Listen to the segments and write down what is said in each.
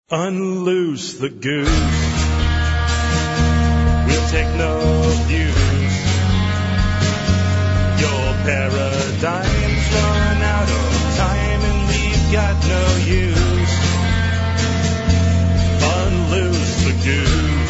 Unloose the goose. We'll take no abuse. Your paradigm's run out of time and we've got no use. Unloose the goose.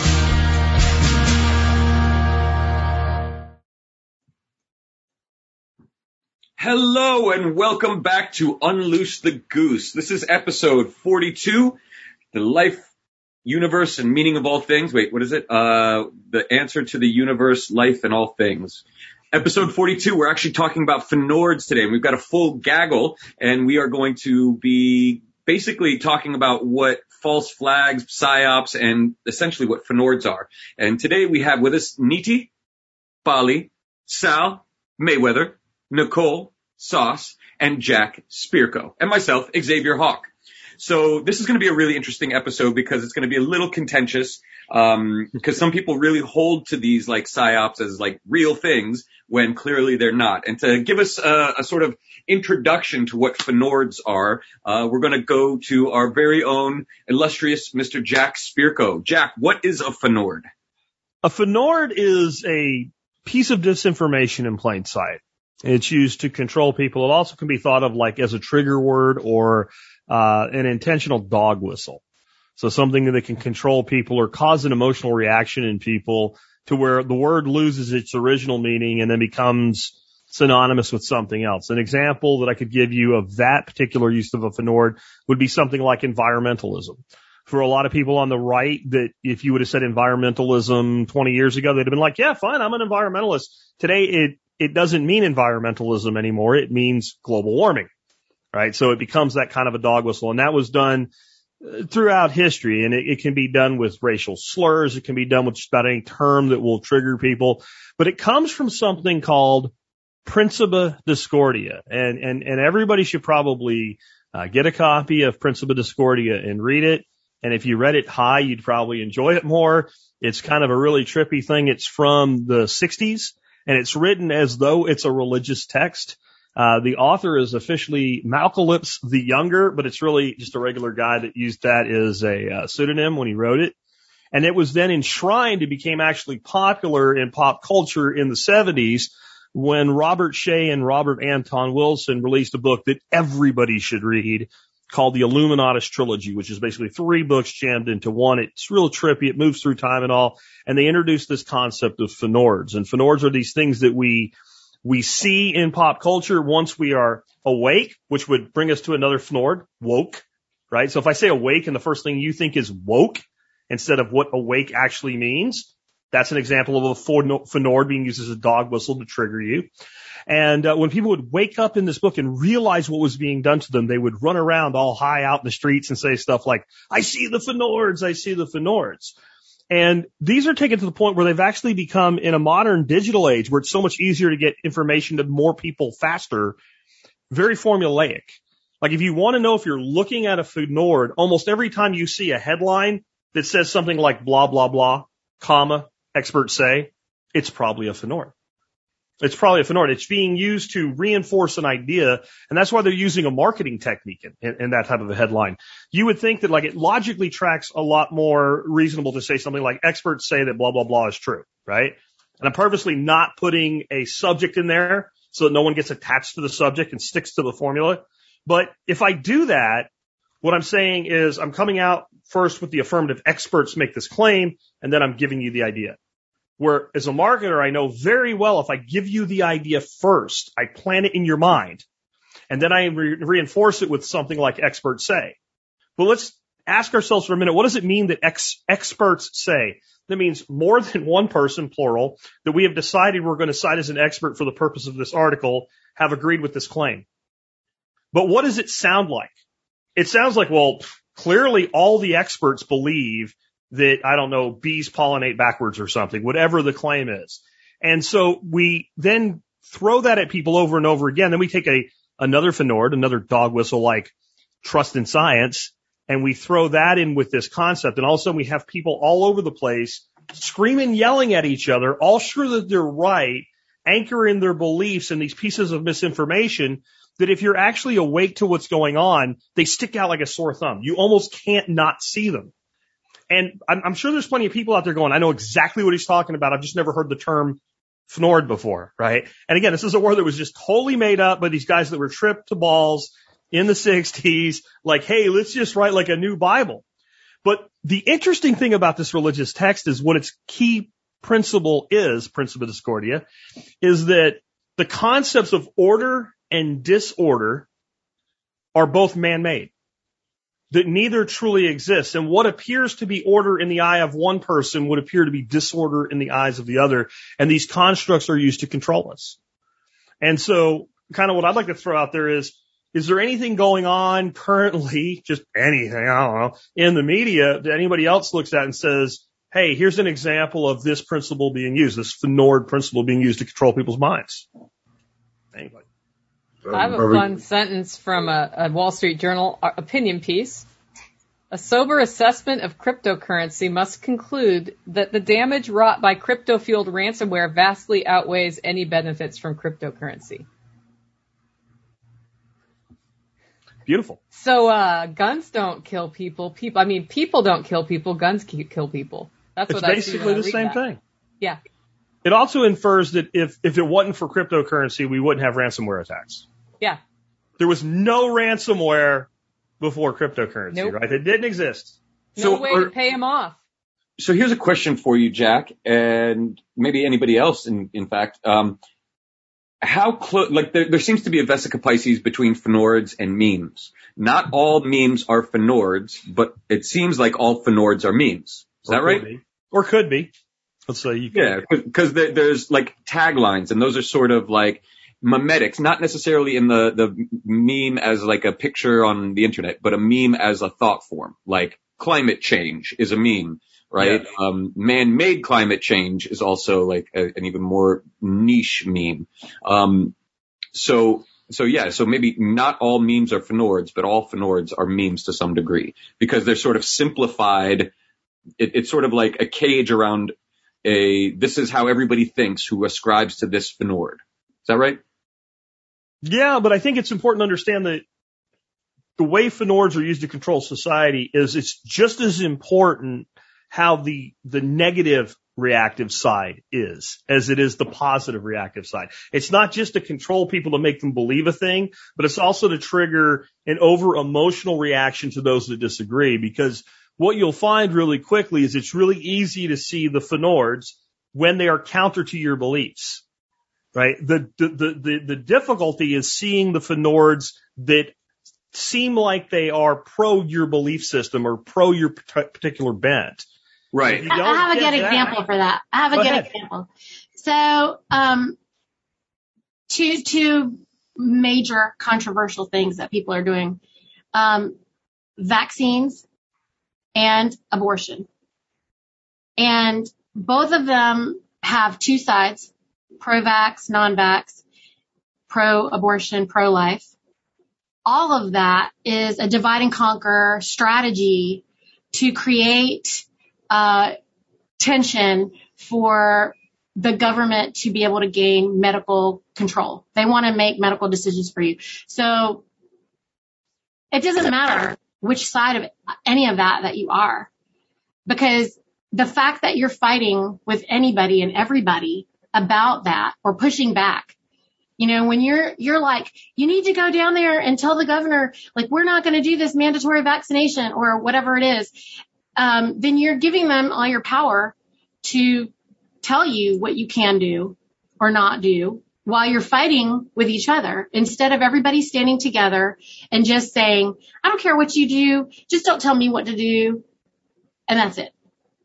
Hello and welcome back to Unloose the Goose. This is episode 42. The life, universe, and meaning of all things. Wait, what is it? The answer to the universe, life, and all things. Episode 42, we're actually talking about Fnords today. We've got a full gaggle, and we are going to be basically talking about what false flags, psyops, and essentially what Fnords are. And today we have with us Niti, Bali, Sal, Mayweather, Nicole, Sauce, and Jack Spirko, and myself, Xavier Hawk. So this is going to be a really interesting episode because it's going to be a little contentious, because some people really hold to these like psyops as like real things when clearly they're not. And to give us a sort of introduction to what Fnords are, we're going to go to our very own illustrious Mr. Jack Spirko. Jack, what is a Fnord? A Fnord is a piece of disinformation in plain sight. It's used to control people. It also can be thought of like as a trigger word or an intentional dog whistle. So something that can control people or cause an emotional reaction in people to where the word loses its original meaning and then becomes synonymous with something else. An example that I could give you of that particular use of a Fnord would be something like environmentalism. For a lot of people on the right, that if you would have said environmentalism 20 years ago, they'd have been like, yeah, fine, I'm an environmentalist. Today, it doesn't mean environmentalism anymore. It means global warming. Right. So it becomes that kind of a dog whistle. And that was done throughout history. And it can be done with racial slurs. It can be done with just about any term that will trigger people. But it comes from something called Principia Discordia. And everybody should probably get a copy of Principia Discordia and read it. And if you read it high, you'd probably enjoy it more. It's kind of a really trippy thing. It's from the 60s and it's written as though it's a religious text. The author is officially Malcolm the Younger, but it's really just a regular guy that used that as a pseudonym when he wrote it. And it was then enshrined. It became actually popular in pop culture in the 70s when Robert Shea and Robert Anton Wilson released a book that everybody should read called the Illuminatus Trilogy, which is basically 3 books jammed into one. It's real trippy. It moves through time and all. And they introduced this concept of Fnords. And Fnords are these things that we see in pop culture once we are awake, which would bring us to another Fnord, woke, right? So if I say awake and the first thing you think is woke instead of what awake actually means, that's an example of a Fnord being used as a dog whistle to trigger you. And when people would wake up in this book and realize what was being done to them, they would run around all high out in the streets and say stuff like, I see the Fnords, I see the Fnords. And these are taken to the point where they've actually become, in a modern digital age where it's so much easier to get information to more people faster, very formulaic. Like if you want to know if you're looking at a Fnord, almost every time you see a headline that says something like blah, blah, blah, comma, experts say, it's probably a Fnord. It's probably a Fnord. It's being used to reinforce an idea, and that's why they're using a marketing technique in that type of a headline. You would think that like it logically tracks a lot more reasonable to say something like experts say that blah, blah, blah is true, right? And I'm purposely not putting a subject in there so that no one gets attached to the subject and sticks to the formula. But if I do that, what I'm saying is I'm coming out first with the affirmative experts make this claim, and then I'm giving you the idea. Where as a marketer, I know very well if I give you the idea first, I plant it in your mind, and then I reinforce it with something like experts say. Well, let's ask ourselves for a minute, what does it mean that experts say? That means more than one person, plural, that we have decided we're going to cite as an expert for the purpose of this article have agreed with this claim. But what does it sound like? It sounds like, well, clearly all the experts believe that, I don't know, bees pollinate backwards or something, whatever the claim is. And so we then throw that at people over and over again. Then we take another Fnord, another dog whistle like trust in science, and we throw that in with this concept. And all of a sudden we have people all over the place screaming, yelling at each other, all sure that they're right, anchoring their beliefs in these pieces of misinformation. that if you're actually awake to what's going on, they stick out like a sore thumb. You almost can't not see them. And I'm sure there's plenty of people out there going, I know exactly what he's talking about. I've just never heard the term Fnord before, right? And again, this is a word that was just totally made up by these guys that were tripped to balls in the 60s, like, hey, let's just write like a new Bible. But the interesting thing about this religious text is what its key principle is, Principia Discordia, is that the concepts of order and disorder are both man-made, that neither truly exists. And what appears to be order in the eye of one person would appear to be disorder in the eyes of the other. And these constructs are used to control us. And so kind of what I'd like to throw out there is there anything going on currently, just anything, I don't know, in the media that anybody else looks at and says, hey, here's an example of this principle being used, this Fnord principle being used to control people's minds? Anybody? I have a fun sentence from a Wall Street Journal opinion piece. A sober assessment of cryptocurrency must conclude that the damage wrought by crypto-fueled ransomware vastly outweighs any benefits from cryptocurrency. Beautiful. So guns don't kill people. People don't kill people. Guns kill people. That's what I see. It's basically the same thing. Yeah. It also infers that if it wasn't for cryptocurrency, we wouldn't have ransomware attacks. Yeah. There was no ransomware before cryptocurrency, nope. Right? It didn't exist. No way to pay him off. So here's a question for you, Jack, and maybe anybody else, in fact. How close, like there seems to be a vesica piscis between Fnords and memes. Not all memes are Fnords, but it seems like all Fnords are memes. Is that right? Or could be. Let's say you could. Yeah, because there's like taglines, and those are sort of like memetics, not necessarily in the meme as like a picture on the internet, but a meme as a thought form. Like climate change is a meme, right? Yeah. Man-made climate change is also like an even more niche meme. So maybe not all memes are Fnords, but all Fnords are memes to some degree because they're sort of simplified. It's sort of like a cage around this is how everybody thinks who ascribes to this Fnord. Is that right? Yeah, but I think it's important to understand that the way Fnords are used to control society is it's just as important how the negative reactive side is as it is the positive reactive side. It's not just to control people to make them believe a thing, but it's also to trigger an over-emotional reaction to those that disagree, because what you'll find really quickly is it's really easy to see the Fnords when they are counter to your beliefs. Right? The difficulty is seeing the Fnords that seem like they are pro your belief system or pro your particular bent. Right. I have a good example for that. I have a good example. So, two major controversial things that people are doing, vaccines and abortion. And both of them have two sides. Pro-vax, non-vax, pro-abortion, pro-life. All of that is a divide and conquer strategy to create tension for the government to be able to gain medical control. They want to make medical decisions for you. So it doesn't matter which side of any of that you are, because the fact that you're fighting with anybody and everybody about that or pushing back, when you're like, you need to go down there and tell the governor, like, we're not going to do this mandatory vaccination or whatever it is, then you're giving them all your power to tell you what you can do or not do while you're fighting with each other, instead of everybody standing together and just saying, I don't care what you do, just don't tell me what to do. And that's it.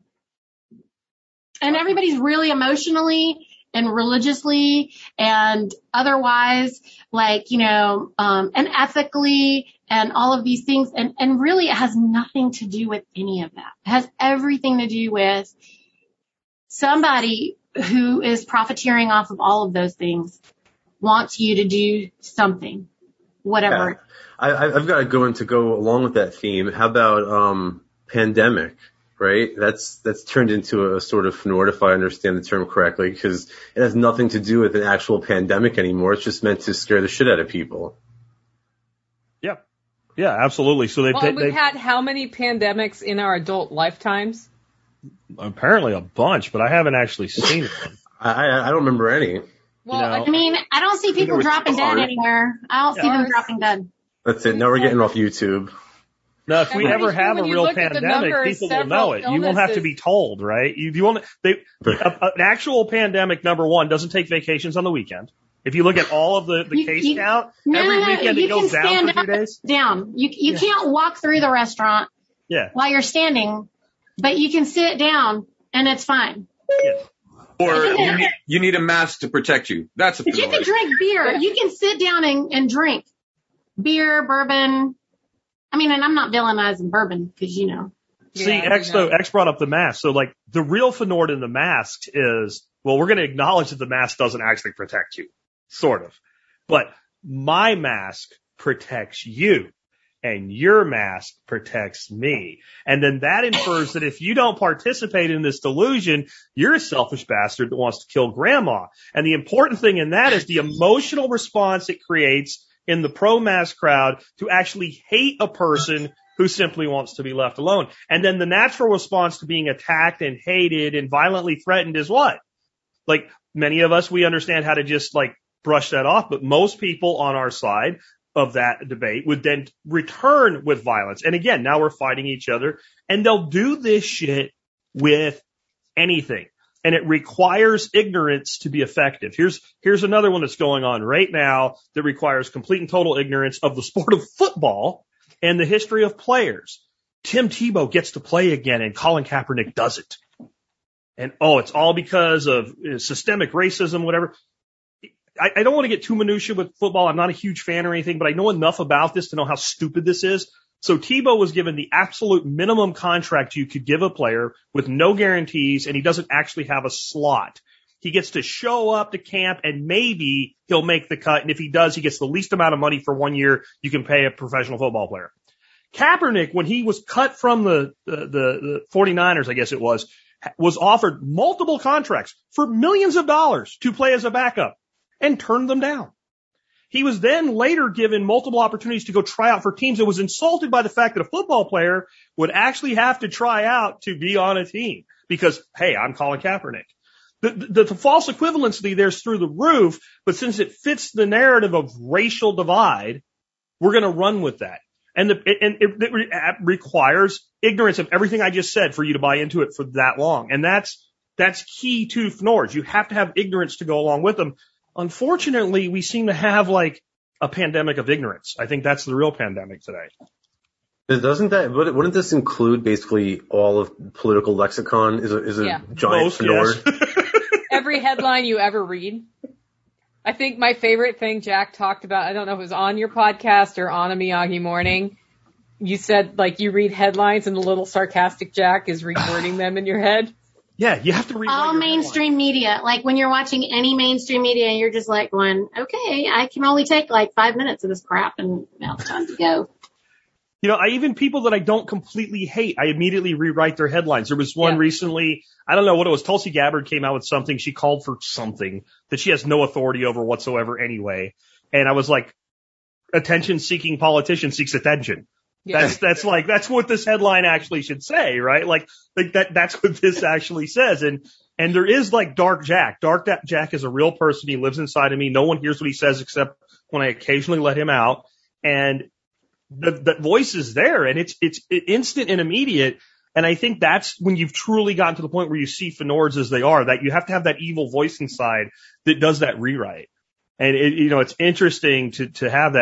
And everybody's really emotionally and religiously and otherwise, like, and ethically and all of these things. And really it has nothing to do with any of that. It has everything to do with somebody who is profiteering off of all of those things wants you to do something, whatever. Yeah. I've got to go along with that theme. How about, pandemic? Right? That's turned into a sort of Fnord, if I understand the term correctly, because it has nothing to do with an actual pandemic anymore. It's just meant to scare the shit out of people. Yeah, absolutely. So we've had how many pandemics in our adult lifetimes? Apparently a bunch, but I haven't actually seen one. I don't remember any. Well, I mean, I don't see people dropping dead anywhere. I don't see them dropping dead. That's it. Now we're getting off YouTube. No, if we ever have a real pandemic, people will know it. You won't have to be told, right? You won't. An actual pandemic, number one, doesn't take vacations on the weekend. If you look at all of the case count, every weekend it goes down for 2 days. Down. You can't walk through the restaurant while you're standing, but you can sit down and it's fine. Yeah. Or you need a mask to protect you. But you can drink beer. You can sit down and drink beer, bourbon. I mean, and I'm not villainizing bourbon because, you know. See, X brought up the mask. So, like, the real Fnord in the mask is, well, we're going to acknowledge that the mask doesn't actually protect you. Sort of. But my mask protects you. And your mask protects me. And then that infers that if you don't participate in this delusion, you're a selfish bastard that wants to kill grandma. And the important thing in that is the emotional response it creates in the pro-mask crowd to actually hate a person who simply wants to be left alone. And then the natural response to being attacked and hated and violently threatened is what? Like, many of us, we understand how to just, like, brush that off, but most people on our side of that debate would then return with violence. And again, now we're fighting each other, and they'll do this shit with anything. And it requires ignorance to be effective. Here's another one that's going on right now that requires complete and total ignorance of the sport of football and the history of players. Tim Tebow gets to play again and Colin Kaepernick doesn't. And it's all because of systemic racism, whatever. I don't want to get too minutiae with football. I'm not a huge fan or anything, but I know enough about this to know how stupid this is. So Tebow was given the absolute minimum contract you could give a player with no guarantees, and he doesn't actually have a slot. He gets to show up to camp, and maybe he'll make the cut. And if he does, he gets the least amount of money for 1 year you can pay a professional football player. Kaepernick, when he was cut from the 49ers, I guess it was offered multiple contracts for millions of dollars to play as a backup and turned them down. He was then later given multiple opportunities to go try out for teams and was insulted by the fact that a football player would actually have to try out to be on a team because, hey, I'm Colin Kaepernick. The false equivalency there's through the roof, but since it fits the narrative of racial divide, we're going to run with that. And it requires ignorance of everything I just said for you to buy into it for that long. And that's key to Fnords. You have to have ignorance to go along with them. Unfortunately, we seem to have like a pandemic of ignorance. I think that's the real pandemic today. Wouldn't this include basically all of political lexicon? Is a giant Fnord? Yes. Every headline you ever read. I think my favorite thing Jack talked about, I don't know if it was on your podcast or on a Miyagi Morning. You said like you read headlines and the little sarcastic Jack is rewording them in your head. Yeah, you have to read all mainstream media. Like when you're watching any mainstream media and you're just like going, okay, I can only take like 5 minutes of this crap and now it's time to go. You know, even people that I don't completely hate, I immediately rewrite their headlines. There was one recently, I don't know what it was. Tulsi Gabbard came out with something. She called for something that she has no authority over whatsoever anyway. And I was like, attention seeking politician seeks attention. Yeah. That's what this headline actually should say, right? Like that's what this actually says. And there is like Dark Jack. Dark Jack is a real person. He lives inside of me. No one hears what he says except when I occasionally let him out. And the voice is there and it's instant and immediate. And I think that's when you've truly gotten to the point where you see Fnords as they are, that you have to have that evil voice inside that does that rewrite. And it's interesting to have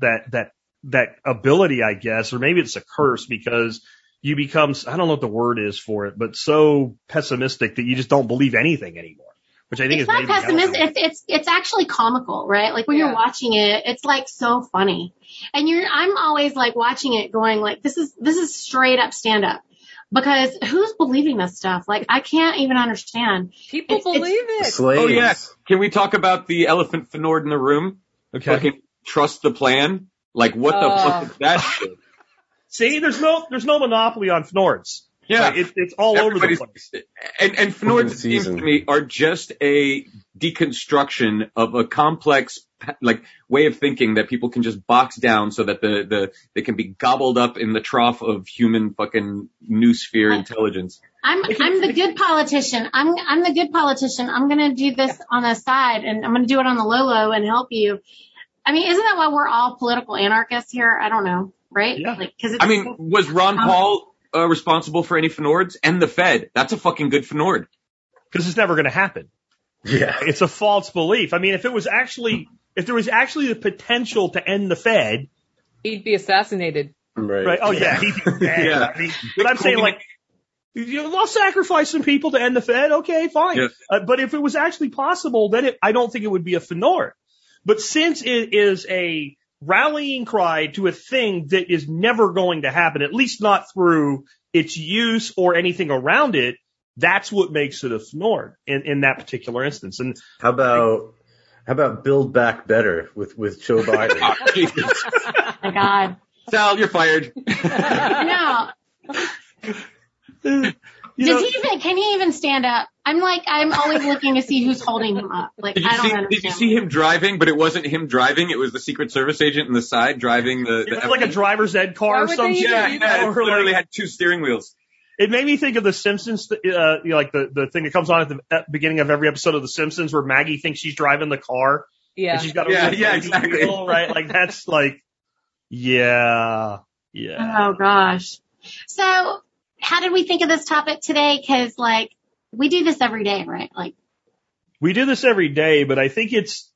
that ability, I guess, or maybe it's a curse because you become, I don't know what the word is for it, but so pessimistic that you just don't believe anything anymore, which I think it's not pessimistic. It's actually comical, right? Like when you're watching it, it's like so funny. And I'm always like watching it going like, this is straight up stand up because who's believing this stuff? Like I can't even understand. People believe it. Slaves. Oh yeah. Can we talk about the elephant Fnord in the room? Okay. Fucking trust the plan. Like what the fuck is that shit? See, there's no monopoly on Fnords. Yeah. Like, it's all over the place. And Fnords, it seems to me, are just a deconstruction of a complex way of thinking that people can just box down so that they can be gobbled up in the trough of human fucking noosphere intelligence. I'm the good politician. I'm the good politician. I'm going to do this on the side, and I'm going to do it on the low and help you. I mean, isn't that why we're all political anarchists here? I don't know, right? Yeah. Was Ron Paul responsible for any Fnords? And the Fed? That's a fucking good Fnord. Because it's never going to happen. Yeah. It's a false belief. I mean, if there was actually the potential to end the Fed, he'd be assassinated. Right. Oh yeah, he'd be dead. Yeah. I mean, but I'm saying I'll sacrifice some people to end the Fed. Okay, fine. Yeah. But if it was actually possible, then I don't think it would be a Fnord. But since it is a rallying cry to a thing that is never going to happen, at least not through its use or anything around it, that's what makes it a Fnord in that particular instance. And how about Build Back Better with Joe Biden? Oh my God. Sal, you're fired. No. Can he even stand up? I'm always looking to see who's holding him up. I don't understand. Did you see him driving? But it wasn't him driving. It was the Secret Service agent in the side driving the. It was like a driver's ed car or something. Yeah, it literally had two steering wheels. It made me think of The Simpsons, the thing that comes on at the beginning of every episode of The Simpsons where Maggie thinks she's driving the car. Yeah. And she's got a exactly. wheel, right? That's yeah. Oh gosh. So how did we think of this topic today? Cause we do this every day, right? We do this every day, but I think it's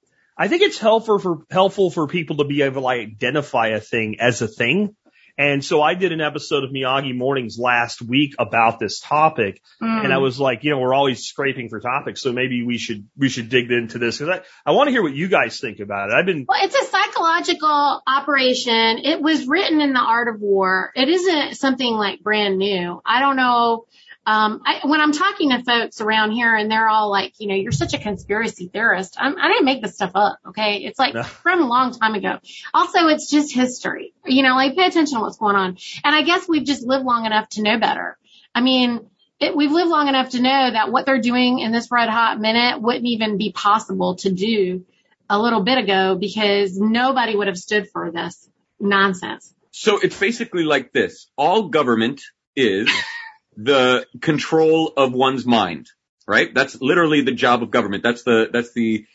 helpful for people to be able to identify a thing as a thing. And so I did an episode of Miyagi Mornings last week about this topic. And I was like, we're always scraping for topics. So maybe we should dig into this because I want to hear what you guys think about it. Well, it's a psychological operation. It was written in the Art of War. It isn't something brand new. I don't know. When I'm talking to folks around here and they're all like, you're such a conspiracy theorist. I didn't make this stuff up. Okay. It's from a long time ago. Also, it's just history, pay attention to what's going on. And I guess we've just lived long enough to know better. I mean, we've lived long enough to know that what they're doing in this red hot minute wouldn't even be possible to do a little bit ago because nobody would have stood for this nonsense. So it's basically like this. All government is the control of one's mind, right? That's literally the job of government. That's the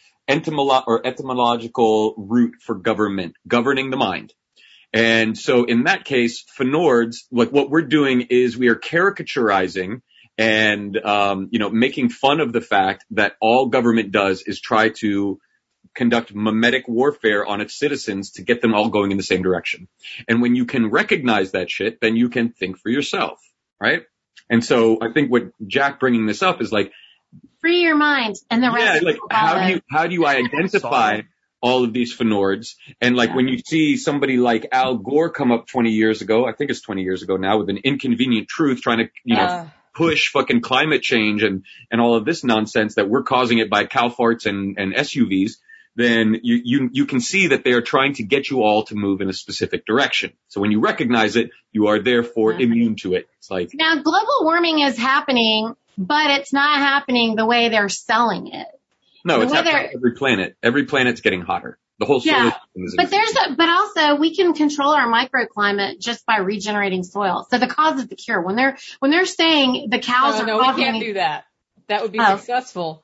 etymological root for government, governing the mind. And so in that case, Fnords, what we're doing is we are caricaturizing and, making fun of the fact that all government does is try to conduct mimetic warfare on its citizens to get them all going in the same direction. And when you can recognize that shit, then you can think for yourself, right? And so I think what Jack bringing this up is free your mind and the rest. Yeah, how do you identify all of these Fnords? And when you see somebody like Al Gore come up 20 years ago, I think it's 20 years ago now, with an inconvenient truth trying to, push fucking climate change and all of this nonsense that we're causing it by cow farts and SUVs, then you can see that they are trying to get you all to move in a specific direction. So when you recognize it, you are therefore immune to it. It's now global warming is happening, but it's not happening the way they're selling it. No, it's happening on every planet. Every planet's getting hotter. The whole solar system is. But also we can control our microclimate just by regenerating soil. So the cause is the cure. When they're saying the cows are we can't do that. That would be successful.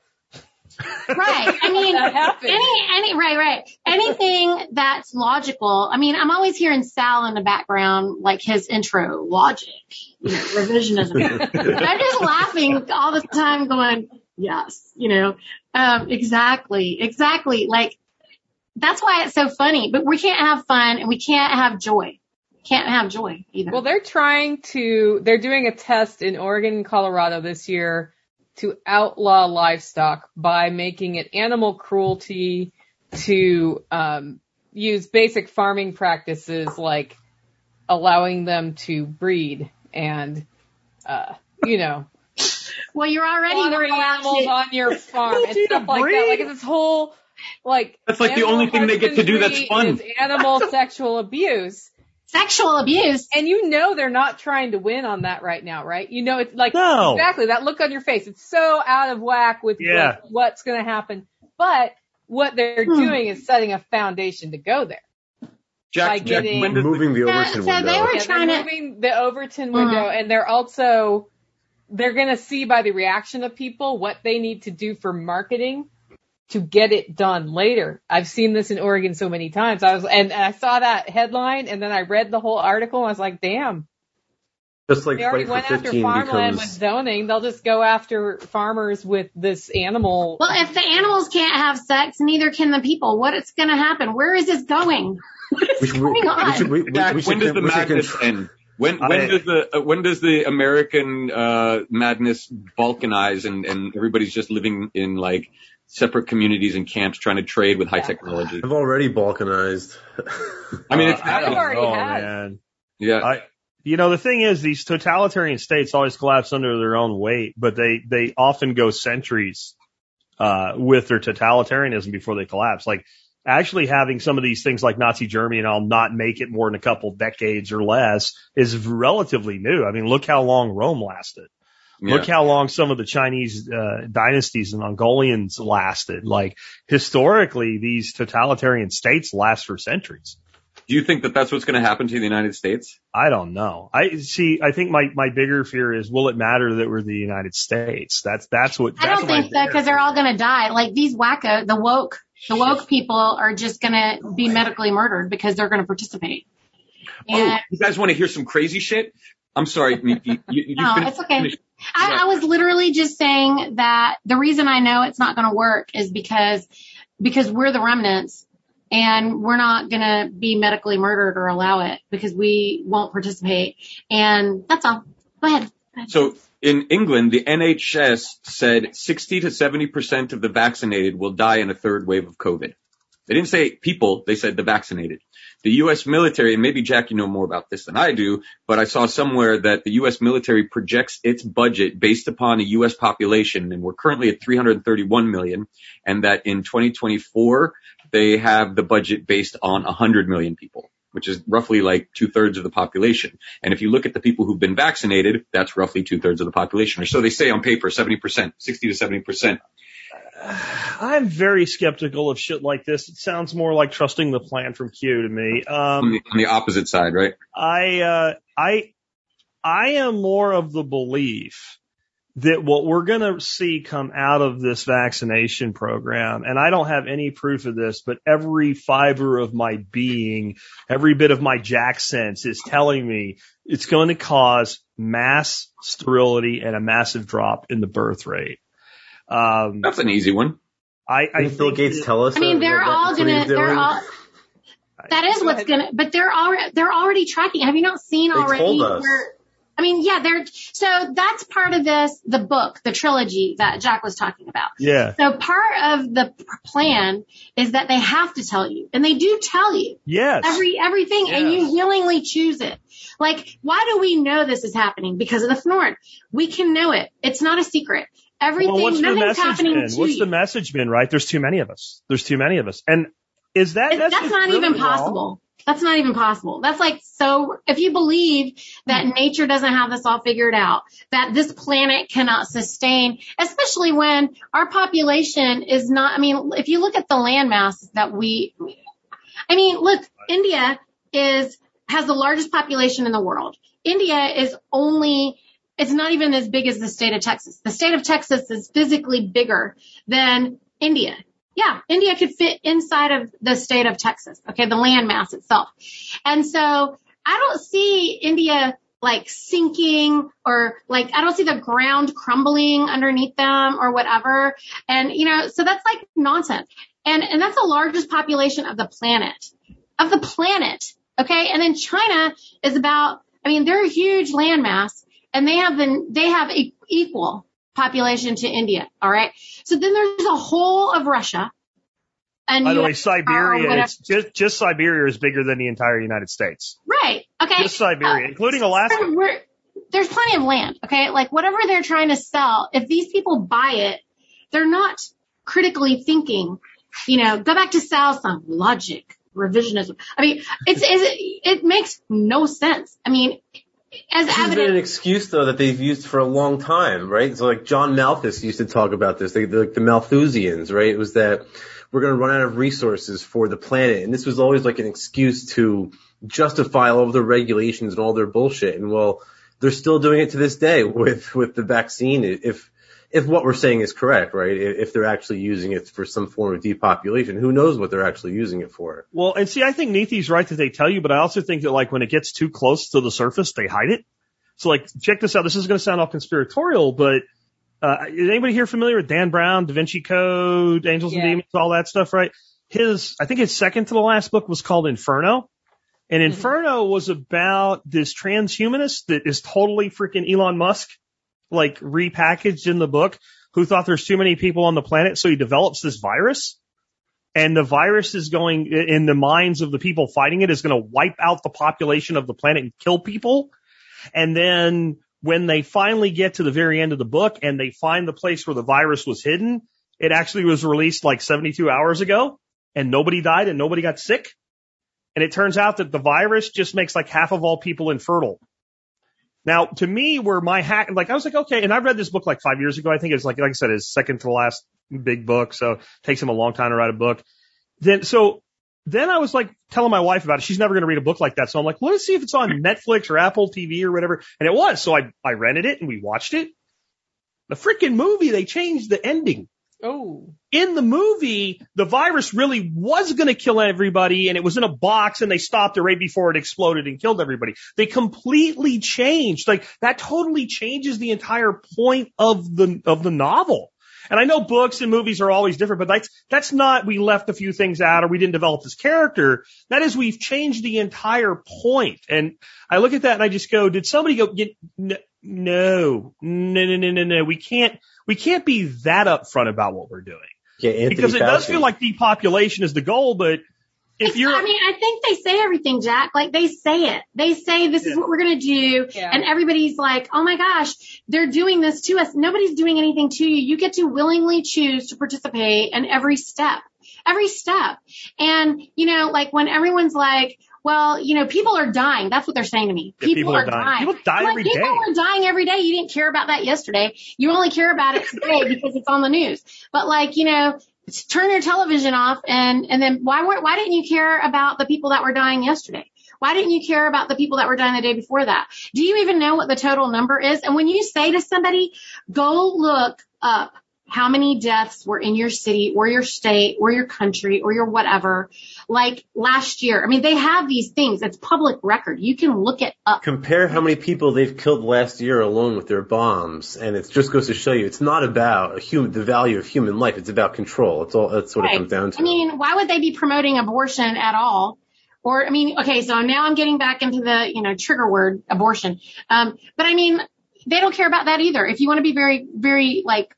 Right. I mean, right. Anything that's logical. I mean, I'm always hearing Sal in the background, his intro, logic, revisionism. But I'm just laughing all the time going, yes, exactly. That's why it's so funny, but we can't have fun and we can't have joy. Can't have joy either. Well, they're doing a test in Oregon and Colorado this year to outlaw livestock by making it animal cruelty to use basic farming practices like allowing them to breed and, well, you're already slaughtering animals on your farm and stuff like that. This whole, that's the only thing they get to do that's fun. Is animal sexual abuse. Sexual abuse. And they're not trying to win on that right now, right? It's no. Exactly that look on your face. It's so out of whack with what's going to happen. But what they're doing is setting a foundation to go there. Jack, when does moving the Overton so window. they were trying to moving the Overton window, and they're going to see by the reaction of people what they need to do for marketing to get it done later. I've seen this in Oregon so many times. I saw that headline, and then I read the whole article, and I was like, damn. Just like They already Fight for went after 15 farmland becomes... with zoning. They'll just go after farmers with this animal. Well, if the animals can't have sex, neither can the people. What is going to happen? Where is this going? What's going on? When does the madness end? When does the American madness balkanize and everybody's just living in like separate communities and camps trying to trade with high technology? I've already balkanized. I mean, it's I've already had. Man. yeah. The thing is, these totalitarian states always collapse under their own weight, but they often go centuries with their totalitarianism before they collapse. Like, actually having some of these things like Nazi Germany and all not make it more than a couple decades or less is relatively new. I mean, look how long Rome lasted. Yeah. Look how long some of the Chinese dynasties and Mongolians lasted. Like, historically, these totalitarian states last for centuries. Do you think that that's what's going to happen to the United States? I don't know. I think my bigger fear is, will it matter that we're the United States? That's what. I don't think so, because they're all going to die. Like these wacko, the woke people are just going to be medically murdered because they're going to participate. And you guys want to hear some crazy shit? I'm sorry. No, it's okay. I was literally just saying that the reason I know it's not going to work is because we're the remnants. And we're not going to be medically murdered or allow it because we won't participate. And that's all. Go ahead. So in England, the NHS said 60 to 70% of the vaccinated will die in a third wave of COVID. They didn't say people. They said the vaccinated. The U.S. military, and maybe Jack, you know more about this than I do, but I saw somewhere that the U.S. military projects its budget based upon the U.S. population, and we're currently at 331 million, and that in 2024, they have the budget based on 100 million people, which is roughly like 2/3 of the population. And if you look at the people who've been vaccinated, that's roughly 2/3 of the population. Or so they say on paper, 70%, 60 to 70%. I'm very skeptical of shit like this. It sounds more like trusting the plan from Q to me. On the opposite side, right? I am more of the belief that what we're going to see come out of this vaccination program, and I don't have any proof of this, but every fiber of my being, every bit of my Jack sense is telling me it's going to cause mass sterility and a massive drop in the birth rate. That's an easy one. I think Bill Gates tell us. I mean, they're all gonna. That is what's gonna. But they're already tracking. Have you not seen already? Told us. So that's part of the book, the trilogy that Jack was talking about. Yeah. So part of the plan is that they have to tell you, and they do tell you. Yes. Everything, yes. And you willingly choose it. Like, why do we know this is happening? Because of the FNORD. We can know it. It's not a secret. Everything, nothing's happening to you. What's the message been, right? There's too many of us. And is that that's not really even possible. Wrong? That's not even possible. That's like, so if you believe that nature doesn't have this all figured out, that this planet cannot sustain, especially when our population is not, I mean, if you look at the landmass that look, India has the largest population in the world. India it's not even as big as the state of Texas. The state of Texas is physically bigger than India. Yeah, India could fit inside of the state of Texas, okay, the landmass itself. And so I don't see India like sinking or like I don't see the ground crumbling underneath them or whatever. And, so that's like nonsense. And that's the largest population of the planet. Okay? And then China is they're a huge landmass and they have equal population to India. All right. So then there's a whole of Russia. And by the way, Siberia, just Siberia is bigger than the entire United States. Right. Okay. Just Siberia, including Alaska. There's plenty of land. Okay. Like whatever they're trying to sell, if these people buy it, they're not critically thinking, go back to Sal's song, logic, revisionism. I mean, it makes no sense. I mean, as This has been an excuse, though, that they've used for a long time, right? So, like, John Malthus used to talk about this, like the Malthusians, right? It was that we're going to run out of resources for the planet. And this was always like an excuse to justify all of their regulations and all their bullshit. And, well, they're still doing it to this day with the vaccine, if what we're saying is correct, right? If they're actually using it for some form of depopulation, who knows what they're actually using it for? Well, and see, I think Neethi's right that they tell you, but I also think that, like, when it gets too close to the surface, they hide it. So, like, check this out. This is going to sound all conspiratorial, but is anybody here familiar with Dan Brown, Da Vinci Code, Angels and Demons, all that stuff, right? I think his second to the last book was called Inferno. And Inferno was about this transhumanist that is totally freaking Elon Musk, like, repackaged in the book, who thought there's too many people on the planet, so he develops this virus. And the virus is going, in the minds of the people fighting it, is going to wipe out the population of the planet and kill people. And then when they finally get to the very end of the book and they find the place where the virus was hidden, it actually was released like 72 hours ago, and nobody died and nobody got sick. And it turns out that the virus just makes like half of all people infertile. Now, to me, where my hack, like, I was like, okay, and I read this book like 5 years ago. I think it's like I said, his second to the last big book. So it takes him a long time to write a book. Then I was like telling my wife about it. She's never going to read a book like that. So I'm like, let's see if it's on Netflix or Apple TV or whatever. And it was. So I rented it and we watched it. The freaking movie, they changed the ending. Oh. In the movie, the virus really was going to kill everybody, and it was in a box, and they stopped it right before it exploded and killed everybody. They completely changed. Like, that totally changes the entire point of the novel. And I know books and movies are always different, but that's not we left a few things out or we didn't develop this character. That is, we've changed the entire point. And I look at that and I just go, did somebody go get, no. We can't be that upfront about what we're doing. Yeah, because it does feel like depopulation is the goal, but I think they say everything, Jack. Like, they say it. They say this is what we're going to do. Yeah. And everybody's like, oh my gosh, they're doing this to us. Nobody's doing anything to you. You get to willingly choose to participate in every step. And, like, when everyone's like, well, people are dying. That's what they're saying to me. People are dying. People die every day. People are dying every day. You didn't care about that yesterday. You only care about it today because it's on the news. But, like, turn your television off and then why didn't you care about the people that were dying yesterday? Why didn't you care about the people that were dying the day before that? Do you even know what the total number is? And when you say to somebody, go look up how many deaths were in your city or your state or your country or your whatever, like last year. I mean, they have these things. It's public record. You can look it up. Compare how many people they've killed last year alone with their bombs, and it just goes to show you it's not about the value of human life. It's about control. That's what it comes down to. I mean, why would they be promoting abortion at all? Or, I mean, okay, so now I'm getting back into the, trigger word, abortion. But I mean, they don't care about that either. If you want to be very, very, like,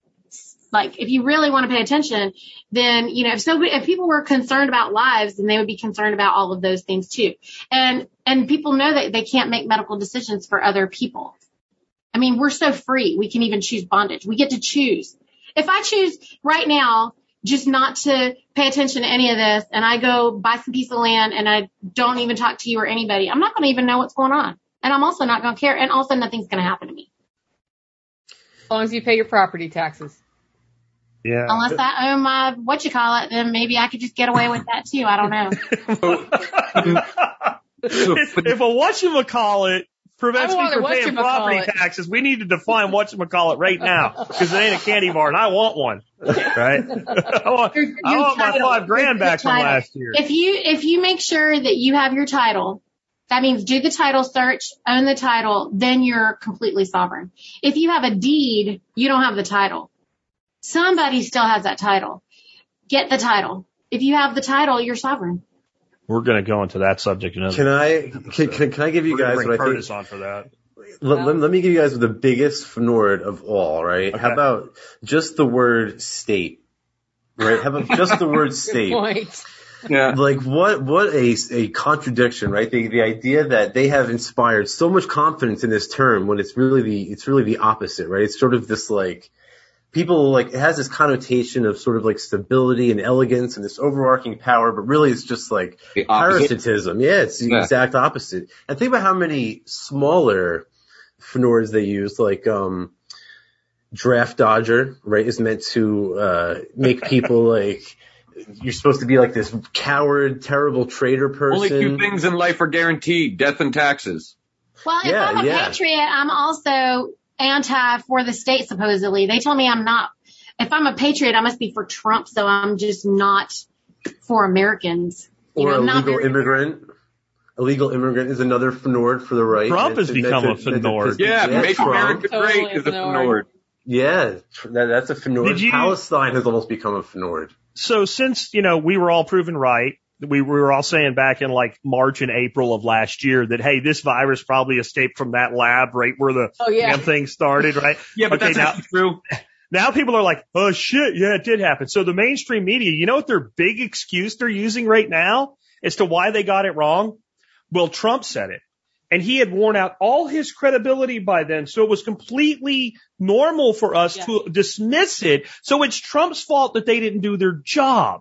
if you really want to pay attention, then, if people were concerned about lives, then they would be concerned about all of those things too. And people know that they can't make medical decisions for other people. I mean, we're so free. We can even choose bondage. We get to choose. If I choose right now just not to pay attention to any of this, and I go buy some piece of land and I don't even talk to you or anybody, I'm not going to even know what's going on. And I'm also not going to care. And also nothing's going to happen to me. As long as you pay your property taxes. Yeah. Unless I own my then maybe I could just get away with that too. I don't know. If a whatchamacallit prevents me from paying property taxes, we need to define whatchamacallit right now, because it ain't a candy bar and I want one. Right? I want my $5,000 back from last year. If you make sure that you have your title, that means do the title search, own the title, then you're completely sovereign. If you have a deed, you don't have the title. Somebody still has that title. Get the title. If you have the title, you're sovereign. We're going to go into that subject another. Can I give you guys what I think? On for that. Let me give you guys the biggest fnord of all, right? Okay. How about just the word state? Right? How about just the word state? Point. Yeah. Like what a contradiction, right? The idea that they have inspired so much confidence in this term when it's really the opposite, right? It's sort of this like people like, it has this connotation of sort of like stability and elegance and this overarching power, but really it's just like parasitism. Yeah, it's the exact opposite. And think about how many smaller Fnords they use, like, Draft Dodger, right, is meant to, make people like, you're supposed to be like this coward, terrible traitor person. Only two things in life are guaranteed: death and taxes. Well, if I'm a patriot, I'm also anti for the state, supposedly. They told me I'm not. If I'm a patriot, I must be for Trump, so I'm just not for Americans. Or a legal immigrant. A legal immigrant is another Fnord for the right. Trump has become a Fnord. Yeah, make America great is a Fnord. Yeah, that's a Fnord. Palestine has almost become a Fnord. So since, we were all proven right, we were all saying back in like March and April of last year that, hey, this virus probably escaped from that lab right where the damn thing started, right? Yeah, but that's not true. Now people are like, oh shit, yeah, it did happen. So the mainstream media, you know what their big excuse they're using right now as to why they got it wrong? Well, Trump said it. And he had worn out all his credibility by then. So it was completely normal for us to dismiss it. So it's Trump's fault that they didn't do their job.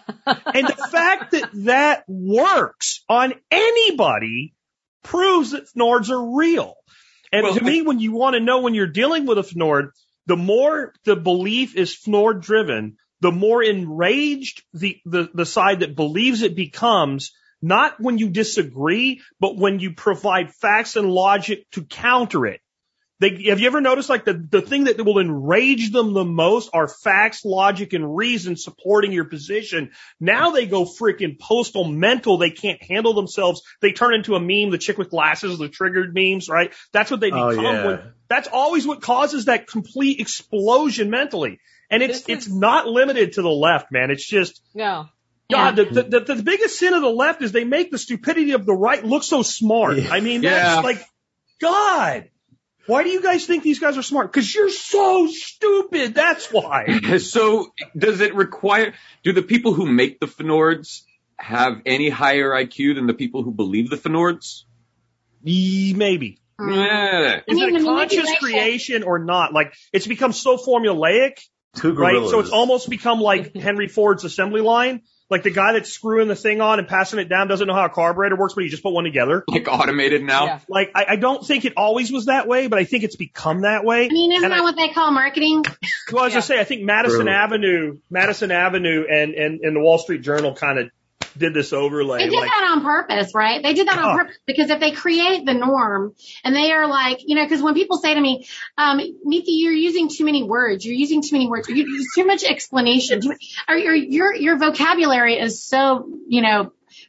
And the fact that that works on anybody proves that Fnords are real. And to me, when you want to know when you're dealing with a Fnord, the more the belief is Fnord driven, the more enraged the side that believes it becomes. Not when you disagree, but when you provide facts and logic to counter it. Have you ever noticed like the thing that will enrage them the most are facts, logic, and reason supporting your position. Now they go freaking postal mental. They can't handle themselves. They turn into a meme, the chick with glasses, the triggered memes, right? That's what they become. That's always what causes that complete explosion mentally. And it's not limited to the left, man. It's just. No. God, the biggest sin of the left is they make the stupidity of the right look so smart. I mean, that's like, God, why do you guys think these guys are smart? Because you're so stupid. That's why. So do the people who make the Fnords have any higher IQ than the people who believe the Fnords? Maybe. Yeah. Is it a conscious creation or not? Like, it's become so formulaic. Two gorillas. Right? So it's almost become like Henry Ford's assembly line. Like the guy that's screwing the thing on and passing it down doesn't know how a carburetor works, but he just put one together. Like automated now? Yeah. Like, I don't think it always was that way, but I think it's become that way. I mean, isn't that what they call marketing? Well, as I say, I think Madison Avenue and the Wall Street Journal kind of did this overlay. They did that on purpose, right? They did that on purpose because if they create the norm and they are like, because when people say to me, Nikki, you're using too many words. You're using too many words. You use too much explanation. Your vocabulary is so, you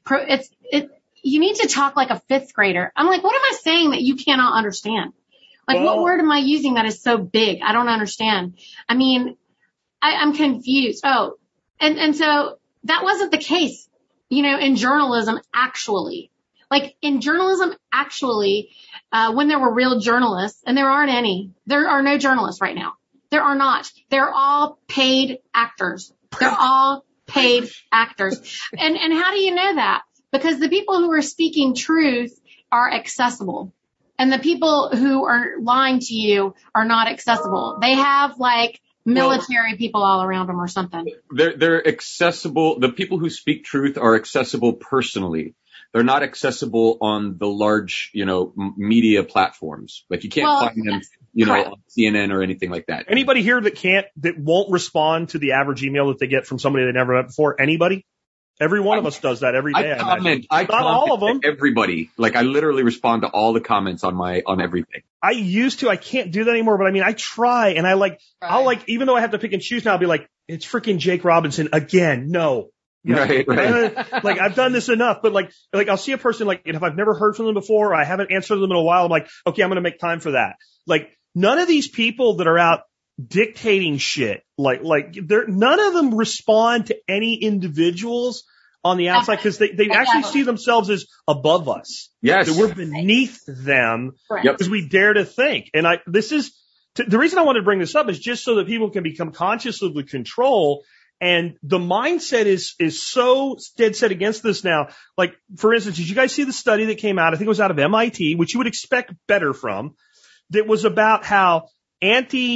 need to talk like a fifth grader. I'm like, what am I saying that you cannot understand? Like, what word am I using that is so big? I don't understand. I mean, I'm confused. Oh, and so that wasn't the case. In journalism, actually. Like, in journalism, actually, when there were real journalists, and there aren't any. There are no journalists right now. There are not. They're all paid actors. They're all paid actors. And how do you know that? Because the people who are speaking truth are accessible. And the people who are lying to you are not accessible. They have, like, military people all around them or something. They're accessible. The people who speak truth are accessible personally. They're not accessible on the large, media platforms. Like you can't find them, on CNN or anything like that. Anybody here that won't respond to the average email that they get from somebody they never met before? Anybody? Every one of us does that every day. I comment all of them. To everybody. Like I literally respond to all the comments on everything. I used to. I can't do that anymore. But I mean, I try, and I'll even though I have to pick and choose now, I'll be like, it's freaking Jake Robinson again. No. Right. Like I've done this enough, but like I'll see a person like, if I've never heard from them before, or I haven't answered them in a while, I'm like, okay, I'm going to make time for that. Like none of these people that are out dictating shit, none of them respond to any individuals on the outside because they actually see themselves as above us. Yes. That we're beneath them because we dare to think. And the reason I wanted to bring this up is just so that people can become conscious of the control. And the mindset is so dead set against this now. Like, for instance, did you guys see the study that came out? I think it was out of MIT, which you would expect better from, that was about how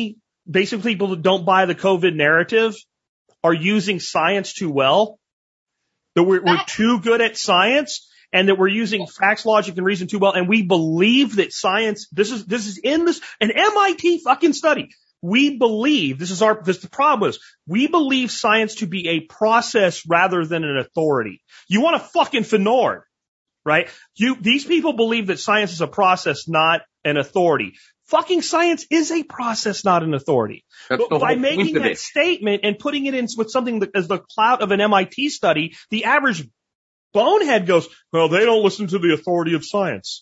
basically people that don't buy the COVID narrative are using science too well, that we're too good at science, and that we're using facts, logic, and reason too well, and we believe that science, this is in this, an MIT fucking study. We believe, the problem is, we believe science to be a process rather than an authority. You want a fucking Fnord, right? These people believe that science is a process, not an authority. Fucking science is a process, not an authority. But by making that statement and putting it in with something that is the clout of an MIT study, the average bonehead goes, well, they don't listen to the authority of science.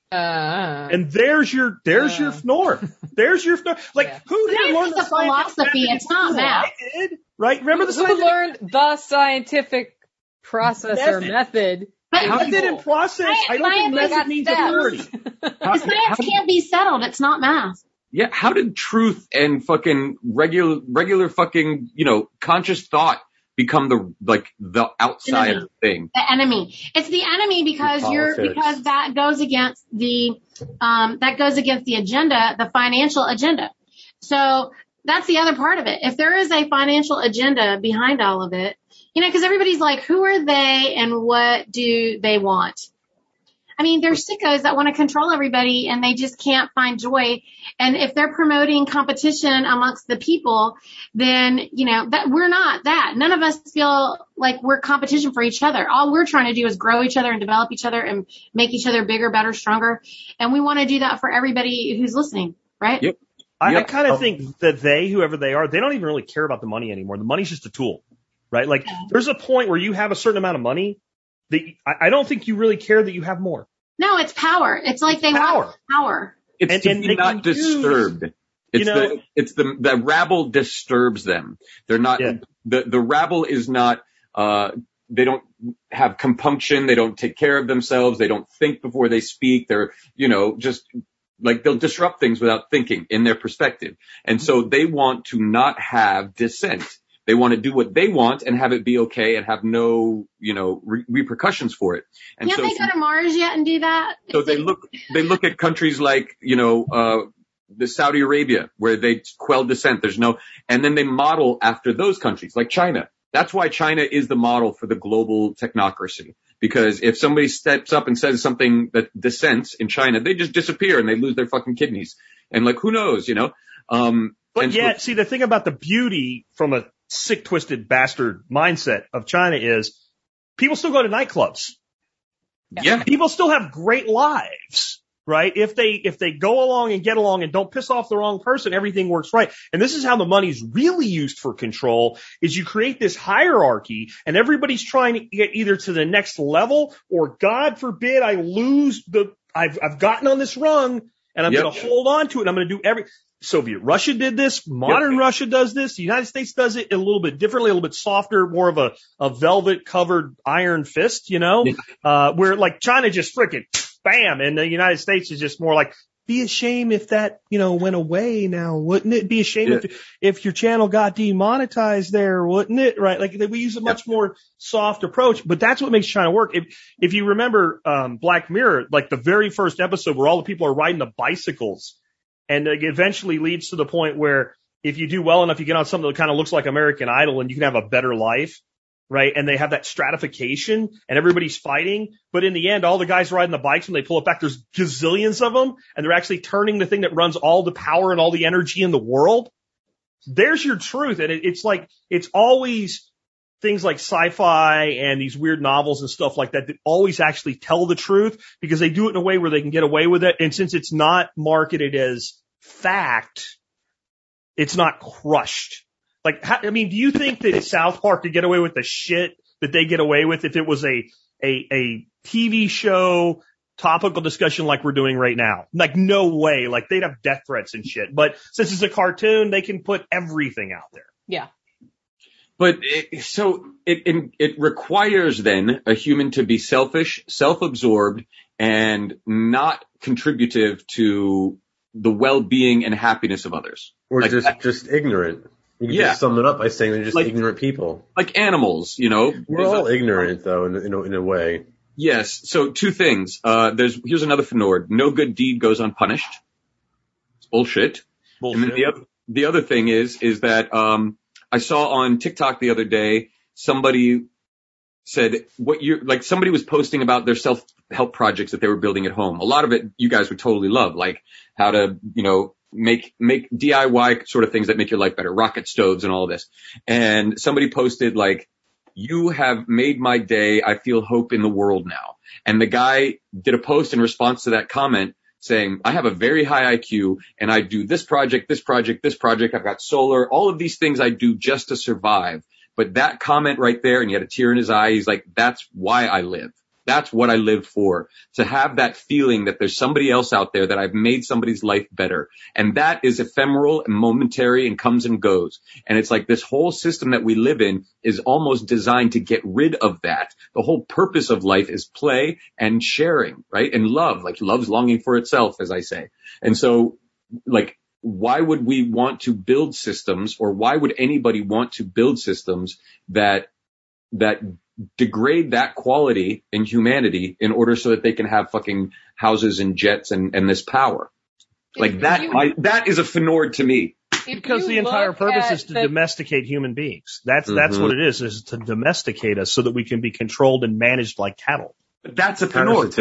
And there's your Fnord. There's your Fnord. Like, who here learned the philosophy? It's not math. Right? Remember who learned the scientific process or method? Method and process, I don't think method means authority. Science can't be settled. It's not math. Yeah, how did truth and fucking regular fucking, conscious thought become the outsider thing? The enemy. It's the enemy because that goes against the agenda, the financial agenda. So that's the other part of it. If there is a financial agenda behind all of it, because everybody's like, who are they and what do they want? I mean, there's sickos that want to control everybody and they just can't find joy. And if they're promoting competition amongst the people, then, that we're not that. None of us feel like we're competition for each other. All we're trying to do is grow each other and develop each other and make each other bigger, better, stronger. And we want to do that for everybody who's listening, right? Yep. I kind of think that whoever they are, they don't even really care about the money anymore. The money's just a tool, right? Like, there's a point where you have a certain amount of money that I don't think you really care that you have more. No, it's power. It's like they want power. It's to be not disturbed. It's the rabble disturbs them. They're not, the rabble is not, they don't have compunction. They don't take care of themselves. They don't think before they speak. They're, just like they'll disrupt things without thinking in their perspective. And so they want to not have dissent. They want to do what they want and have it be okay and have no, repercussions for it. And can't they go to Mars yet and do that? So they look at countries like, the Saudi Arabia, where they quell dissent. And then they model after those countries like China. That's why China is the model for the global technocracy. Because if somebody steps up and says something that dissents in China, they just disappear and they lose their fucking kidneys. And who knows, But yet, see, the thing about the beauty from a sick, twisted bastard mindset of China is people still go to nightclubs. Yeah. People still have great lives, right? If they go along and get along and don't piss off the wrong person, everything works right. And this is how the money's really used for control, is you create this hierarchy and everybody's trying to get either to the next level or, God forbid, I've gotten on this rung and I'm going to hold on to it. I'm going to do Soviet Russia did this. Modern Russia does this. The United States does it a little bit differently, a little bit softer, more of a velvet covered iron fist, where China just freaking bam. And the United States is just more like, be a shame if that, went away now, wouldn't it? Be a shame if your channel got demonetized there, wouldn't it? Right. We use a much more soft approach, but that's what makes China work. If you remember, Black Mirror, the very first episode where all the people are riding the bicycles, and it eventually leads to the point where if you do well enough, you get on something that kind of looks like American Idol and you can have a better life, right? And they have that stratification and everybody's fighting. But in the end, all the guys riding the bikes, when they pull it back, there's gazillions of them and they're actually turning the thing that runs all the power and all the energy in the world. There's your truth. And it's always things like sci-fi and these weird novels and stuff like that always actually tell the truth because they do it in a way where they can get away with it. And since it's not marketed as fact, it's not crushed. Do you think that South Park could get away with the shit that they get away with if it was a TV show topical discussion like we're doing right now? No way. They'd have death threats and shit. But since it's a cartoon, they can put everything out there. Yeah. But it requires then a human to be selfish, self-absorbed, and not contributive to the well-being and happiness of others. Or just ignorant. You can just sum it up by saying they're just ignorant people. Like animals, We're all ignorant, though, in a way. Yes. So two things. Here's another Fnord. No good deed goes unpunished. It's bullshit. And then the other thing is that, I saw on TikTok the other day, somebody said somebody was posting about their self-help projects that they were building at home. A lot of it you guys would totally love, like how to, make DIY sort of things that make your life better, rocket stoves and all of this. And somebody posted like, you have made my day. I feel hope in the world now. And the guy did a post in response to that comment saying, I have a very high IQ and I do this project, this project, this project. I've got solar, all of these things I do just to survive. But that comment right there, and he had a tear in his eye. He's like, that's why I live. That's what I live for. To have that feeling that there's somebody else out there, that I've made somebody's life better. And that is ephemeral and momentary and comes and goes. And it's like this whole system that we live in is almost designed to get rid of that. The whole purpose of life is play and sharing, right? And love, like love's longing for itself, as I say. And so, like, why would we want to build systems, or why would anybody want to build systems that degrade that quality in humanity in order so that they can have fucking houses and jets and this power? Like that is a Fnord to me. Because the entire purpose is to domesticate human beings. That's what it is to domesticate us so that we can be controlled and managed like cattle. But that's a Fnord.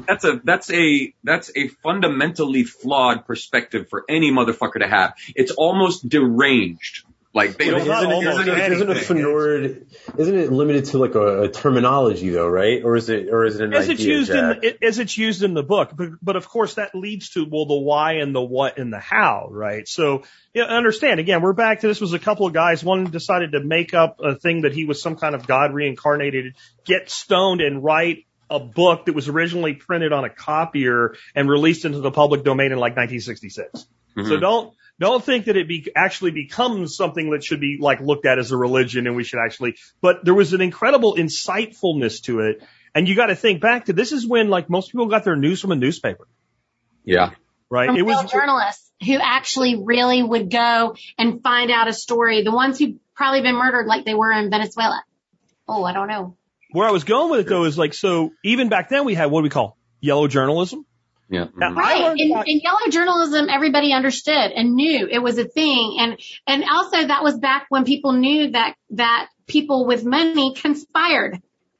That's a fundamentally flawed perspective for any motherfucker to have. It's almost deranged. Like they don't. Isn't a Fnord? Isn't it limited to like a terminology though, right? Or is it an as idea? As it's used in the book, but of course that leads to the why and the what and the how, right? So understand again, we're back to this was a couple of guys. One decided to make up a thing that he was some kind of god reincarnated, get stoned and write a book that was originally printed on a copier and released into the public domain in like 1966. Mm-hmm. So don't think that it actually becomes something that should be like looked at as a religion and we should actually, but there was an incredible insightfulness to it. And you got to think back to this is when like most people got their news from a newspaper. Yeah. Right. From real journalists who actually really would go and find out a story. The ones who probably been murdered like they were in Venezuela. Oh, I don't know. Where I was going with it though is like, so even back then we had what we call yellow journalism. Yeah. Right. In yellow journalism, everybody understood and knew it was a thing. And also that was back when people knew that people with money conspired.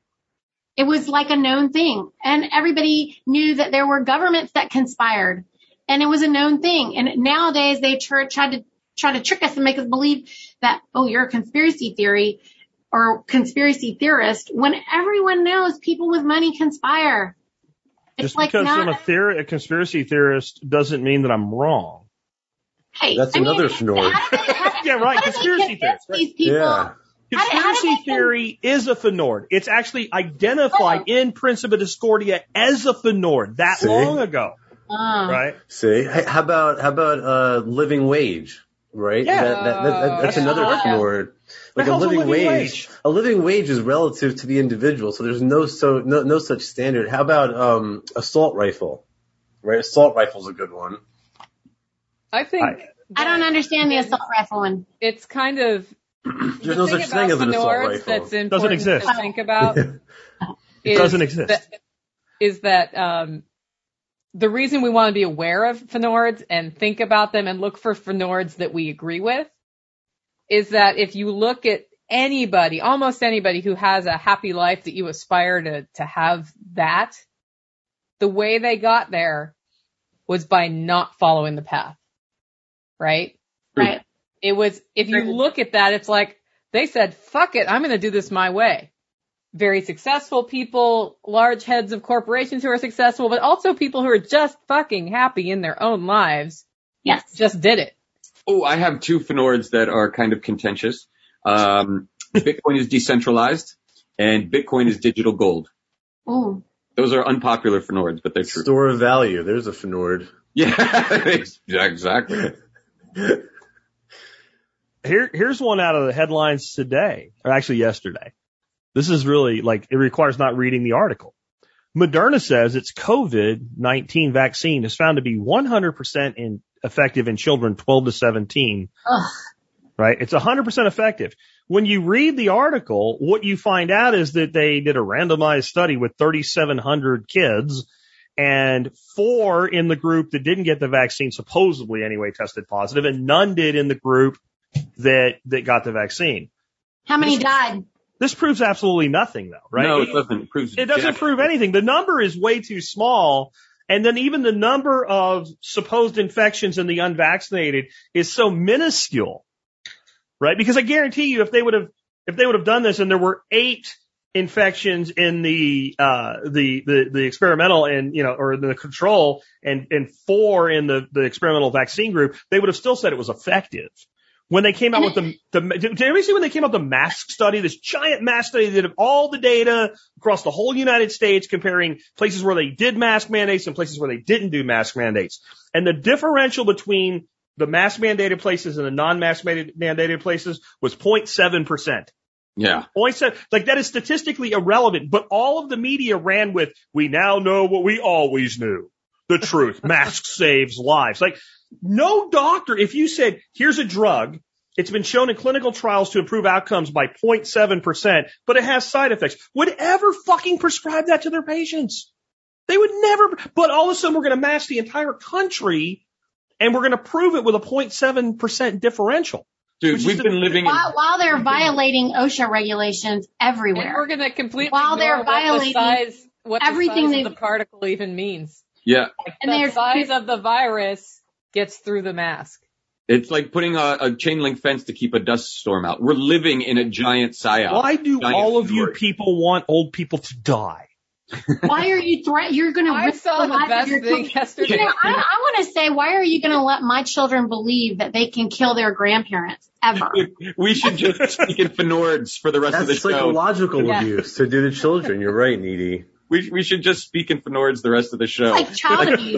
It was like a known thing. And everybody knew that there were governments that conspired. And it was a known thing. And nowadays they try to trick us and make us believe that, oh, you're a conspiracy theory or conspiracy theorist, when everyone knows people with money conspire. Just because I'm a conspiracy theorist doesn't mean that I'm wrong. Hey, that's another Fnord. Yeah, right. Conspiracy theorist. These people. Yeah. Conspiracy theory is a Fnord. It's actually identified in Principia Discordia as a Fnord long ago. Right? See, hey, how about living wage? Right? Yeah. That's another Fnord. Like a living wage. A living wage is relative to the individual, so there's no such standard. How about assault rifle? Right? Assault rifle's a good one. I think I don't understand the assault rifle one. It's kind of there's no such thing as an assault rifle. That's important doesn't exist. to think about. It doesn't exist. Is that the reason we want to be aware of Fnords and think about them and look for Fnords that we agree with is that if you look at anybody, almost anybody who has a happy life that you aspire to have that, the way they got there was by not following the path. Right? Right. It was, if you look at that, it's like they said, fuck it, I'm going to do this my way. Very successful people, large heads of corporations who are successful, but also people who are just fucking happy in their own lives. Yes. Just did it. Oh, I have two Fnords that are kind of contentious. Bitcoin is decentralized and Bitcoin is digital gold. Ooh. Those are unpopular Fnords, but they're true. Store of value. There's a Fnord. Yeah, exactly. Here's one out of the headlines today, or actually yesterday. This is really like, it requires not reading the article. Moderna says its COVID-19 vaccine is found to be 100% effective in children 12 to 17. Ugh. Right? It's 100% effective. When you read the article, what you find out is that they did a randomized study with 3,700 kids, and 4 in the group that didn't get the vaccine, supposedly anyway, tested positive, and none did in the group that got the vaccine. How many died? This proves absolutely nothing, though, right? No, it doesn't. It doesn't prove anything. The number is way too small. And then even the number of supposed infections in the unvaccinated is so minuscule, right? Because I guarantee you, if they would have done this and there were 8 infections in the experimental and, or the control and 4 in the experimental vaccine group, they would have still said it was effective. When they came out with did everybody see when they came out with the mask study, this giant mask study that had all the data across the whole United States comparing places where they did mask mandates and places where they didn't do mask mandates. And the differential between the mask mandated places and the non-mask mandated places was 0.7%. Yeah. 0.7. Like, that is statistically irrelevant, but all of the media ran with, we now know what we always knew. The truth. Mask saves lives. Like, no doctor, if you said, here's a drug, it's been shown in clinical trials to improve outcomes by 0.7%, but it has side effects, would ever fucking prescribe that to their patients. They would never, but all of a sudden we're going to mask the entire country and we're going to prove it with a 0.7% differential. Dude, we've been living while they're violating OSHA regulations everywhere. And we're going to completely while ignore they're violating what everything the size of the particle even means. Yeah. Like, the size of the virus gets through the mask. It's like putting a chain link fence to keep a dust storm out. We're living in a giant psyop. Why do all of you people want old people to die? Why are you you're going to I saw the best thing yesterday. I want to say, why are you going to let my children believe that they can kill their grandparents ever? We should just speak in Finords for the rest of the show. That's psychological abuse to do to children. You're right, Needy. We should just speak in Finords the rest of the show. It's like child abuse.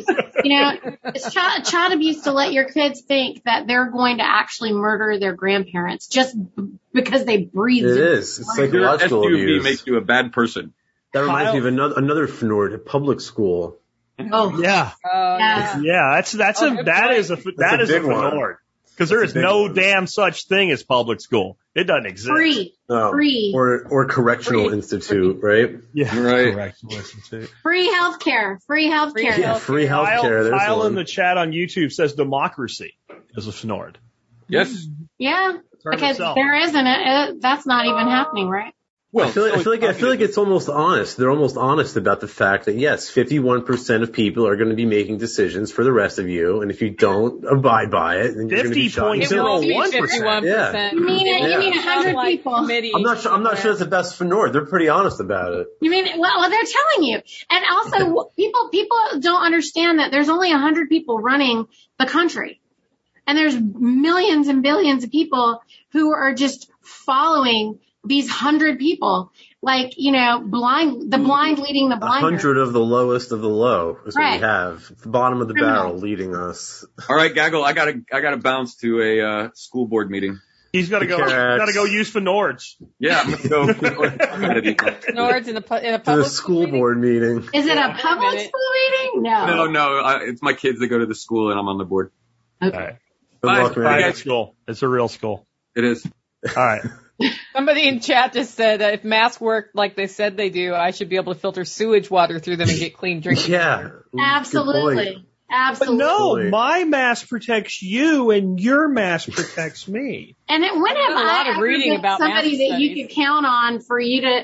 It's child abuse to let your kids think that they're going to actually murder their grandparents just because they breathe. It is. It's psychological abuse. makes you a bad person. That reminds me of another Finord at public school. Oh yeah, yeah. That is a Finord. Because there is no damn such thing as public school. It doesn't exist. Free. Or correctional institute, right? Yeah. Right. Correctional institute. Free healthcare. Yeah, free healthcare. Kyle in the chat on YouTube says democracy is a Finord. Yes. Yeah. Because there isn't it. That's not even happening, right? Well, I feel like it's almost honest. They're almost honest about the fact that yes, 51% of people are going to be making decisions for the rest of you, and if you don't abide by it, then you're going to be shot. 50.01%. Yeah. You mean 100 people? I'm not sure it's the best for Nord. They're pretty honest about it. You mean well they're telling you, and also people don't understand that there's only 100 people running the country, and there's millions and billions of people who are just following these 100 people, like, the blind leading the blind. 100 of the lowest of the low is what we have. The bottom of the barrel leading us. All right, Gaggle, I gotta bounce to a school board meeting. He's gotta go use Finords. Yeah, I'm gonna go. Finords in a public to the school board meeting. Is it a public school meeting? No. It's my kids that go to the school and I'm on the board. Okay. All right. Bye. Private school. It's a real school. It is. All right. Somebody in chat just said that if masks work like they said they do, I should be able to filter sewage water through them and get clean drinking water. Absolutely. But no, my mask protects you and your mask protects me. And when have I ever been somebody that you could count on for you to,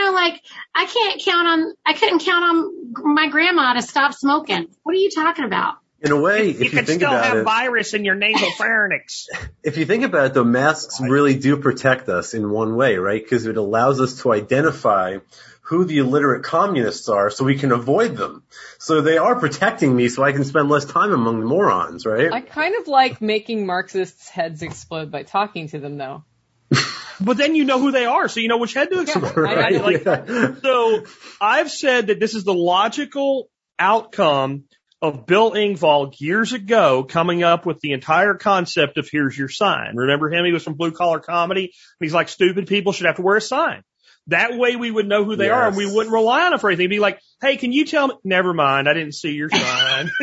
I couldn't count on my grandma to stop smoking. What are you talking about? In a way, you can still have virus in your nasal pharynx. If you think about it, though, masks really do protect us in one way, right? Because it allows us to identify who the illiterate communists are so we can avoid them. So they are protecting me so I can spend less time among the morons, right? I kind of like making Marxists' heads explode by talking to them, though. But then you know who they are, so you know which head to explode. Right? So I've said that this is the logical outcome of Bill Engvall years ago coming up with the entire concept of here's your sign. Remember him? He was from Blue Collar Comedy. And he's like, stupid people should have to wear a sign. That way we would know who they are and we wouldn't rely on them for anything. It'd be like, hey, can you tell me? Never mind. I didn't see your sign.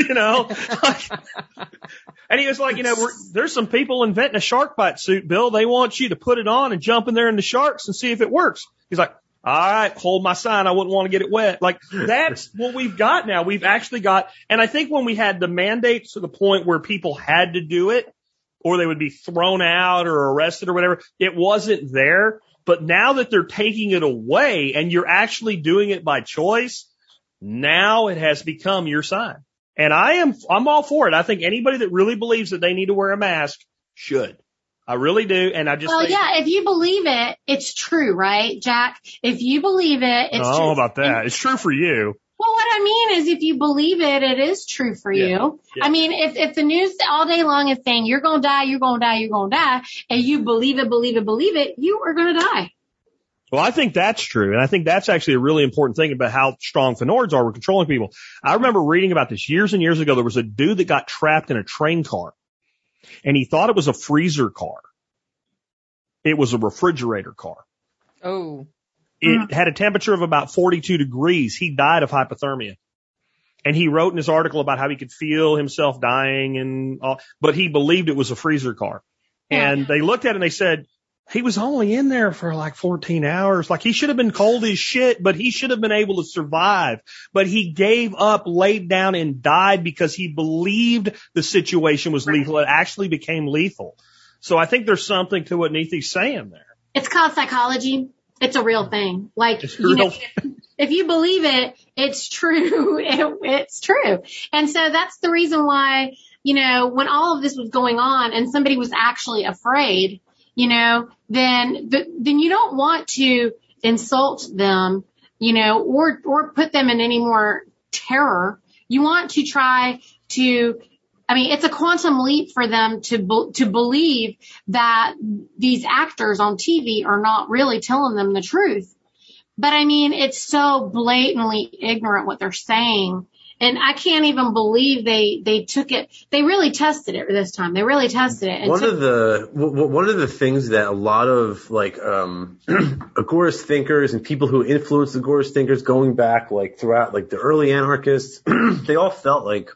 And he was like, there's some people inventing a shark bite suit, Bill. They want you to put it on and jump in there in the sharks and see if it works. He's like, All right, hold my sign. I wouldn't want to get it wet. Like, that's what we've got now. We've actually got, and I think when we had the mandates to the point where people had to do it, or they would be thrown out or arrested or whatever, it wasn't there. But now that they're taking it away and you're actually doing it by choice, now it has become your sign. And I'm all for it. I think anybody that really believes that they need to wear a mask should. I really do. And I just think, yeah, if you believe it, it's true, right, Jack? If you believe it, it's true. I don't know about that. It's true for you. Well, what I mean is if you believe it, it is true for you. Yeah. I mean, if the news all day long is saying you're going to die, you're going to die, you're going to die, and you believe it, you are going to die. Well, I think that's true. And I think that's actually a really important thing about how strong Fenords are with controlling people. I remember reading about this years and years ago. There was a dude that got trapped in a train car, and he thought it was a freezer car. It was a refrigerator car. Oh. It had a temperature of about 42 degrees. He died of hypothermia. And he wrote in his article about how he could feel himself dying and all, but he believed it was a freezer car. And they looked at it and they said, he was only in there for like 14 hours. Like, he should have been cold as shit, but he should have been able to survive. But he gave up, laid down, and died because he believed the situation was lethal. It actually became lethal. So I think there's something to what Neethi's saying there. It's called psychology. It's a real thing. Like, you know, if you believe it, it's true. It's true. And so that's the reason why, you know, when all of this was going on and somebody was actually afraid, you know, then you don't want to insult them, you know, or put them in any more terror. You want to try to, I mean, it's a quantum leap for them to believe that these actors on TV are not really telling them the truth. But I mean, it's so blatantly ignorant what they're saying. And I can't even believe they took it. They really tested it this time. They really tested it. And one of the things that a lot of like agorist thinkers and people who influenced agorist thinkers going back like throughout like the early anarchists, they all felt like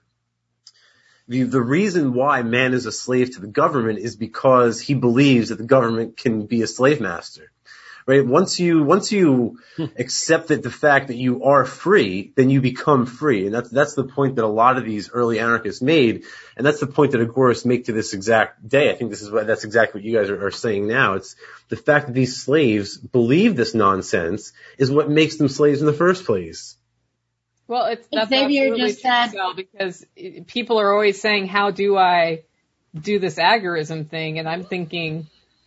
the reason why man is a slave to the government is because he believes that the government can be a slave master. Right? Once you accept that the fact that you are free, then you become free. And that's the point that a lot of these early anarchists made. And that's the point that agorists make to this exact day. I think that's exactly what you guys are saying now. It's the fact that these slaves believe this nonsense is what makes them slaves in the first place. Well, that's Xavier just said, because people are always saying, how do I do this agorism thing? And I'm thinking,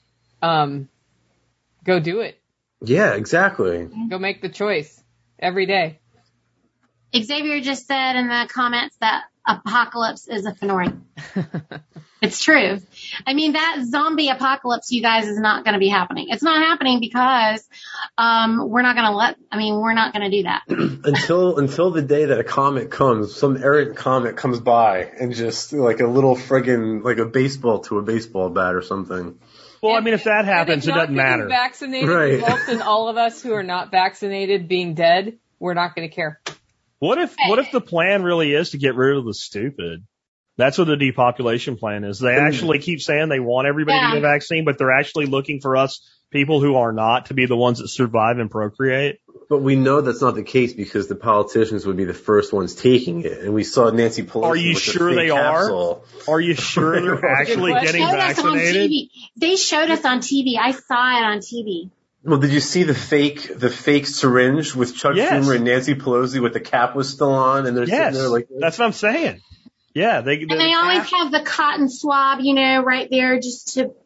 go do it. Yeah, exactly. Go make the choice every day. Xavier just said in the comments that apocalypse is a Fenori. It's true. I mean, that zombie apocalypse, you guys, is not going to be happening. It's not happening because we're not going to do that. Until the day that a comet comes, some errant comet comes by and just like a little friggin' like a baseball to a baseball bat or something. Well, I mean, if that happens, it doesn't matter. Vaccinated results in all of us who are not vaccinated being dead, we're not going to care. What if the plan really is to get rid of the stupid? That's what the depopulation plan is. They actually keep saying they want everybody to get a vaccine, but they're actually looking for us people who are not to be the ones that survive and procreate. But we know that's not the case because the politicians would be the first ones taking it. And we saw Nancy Pelosi. Are you sure they are? Are you sure they're actually getting vaccinated? They showed us on TV. I saw it on TV. Well, did you see the fake syringe with Chuck Schumer and Nancy Pelosi with the cap was still on and they're sitting there like this? That's what I'm saying. Yeah, they always have the cotton swab, you know, right there just to.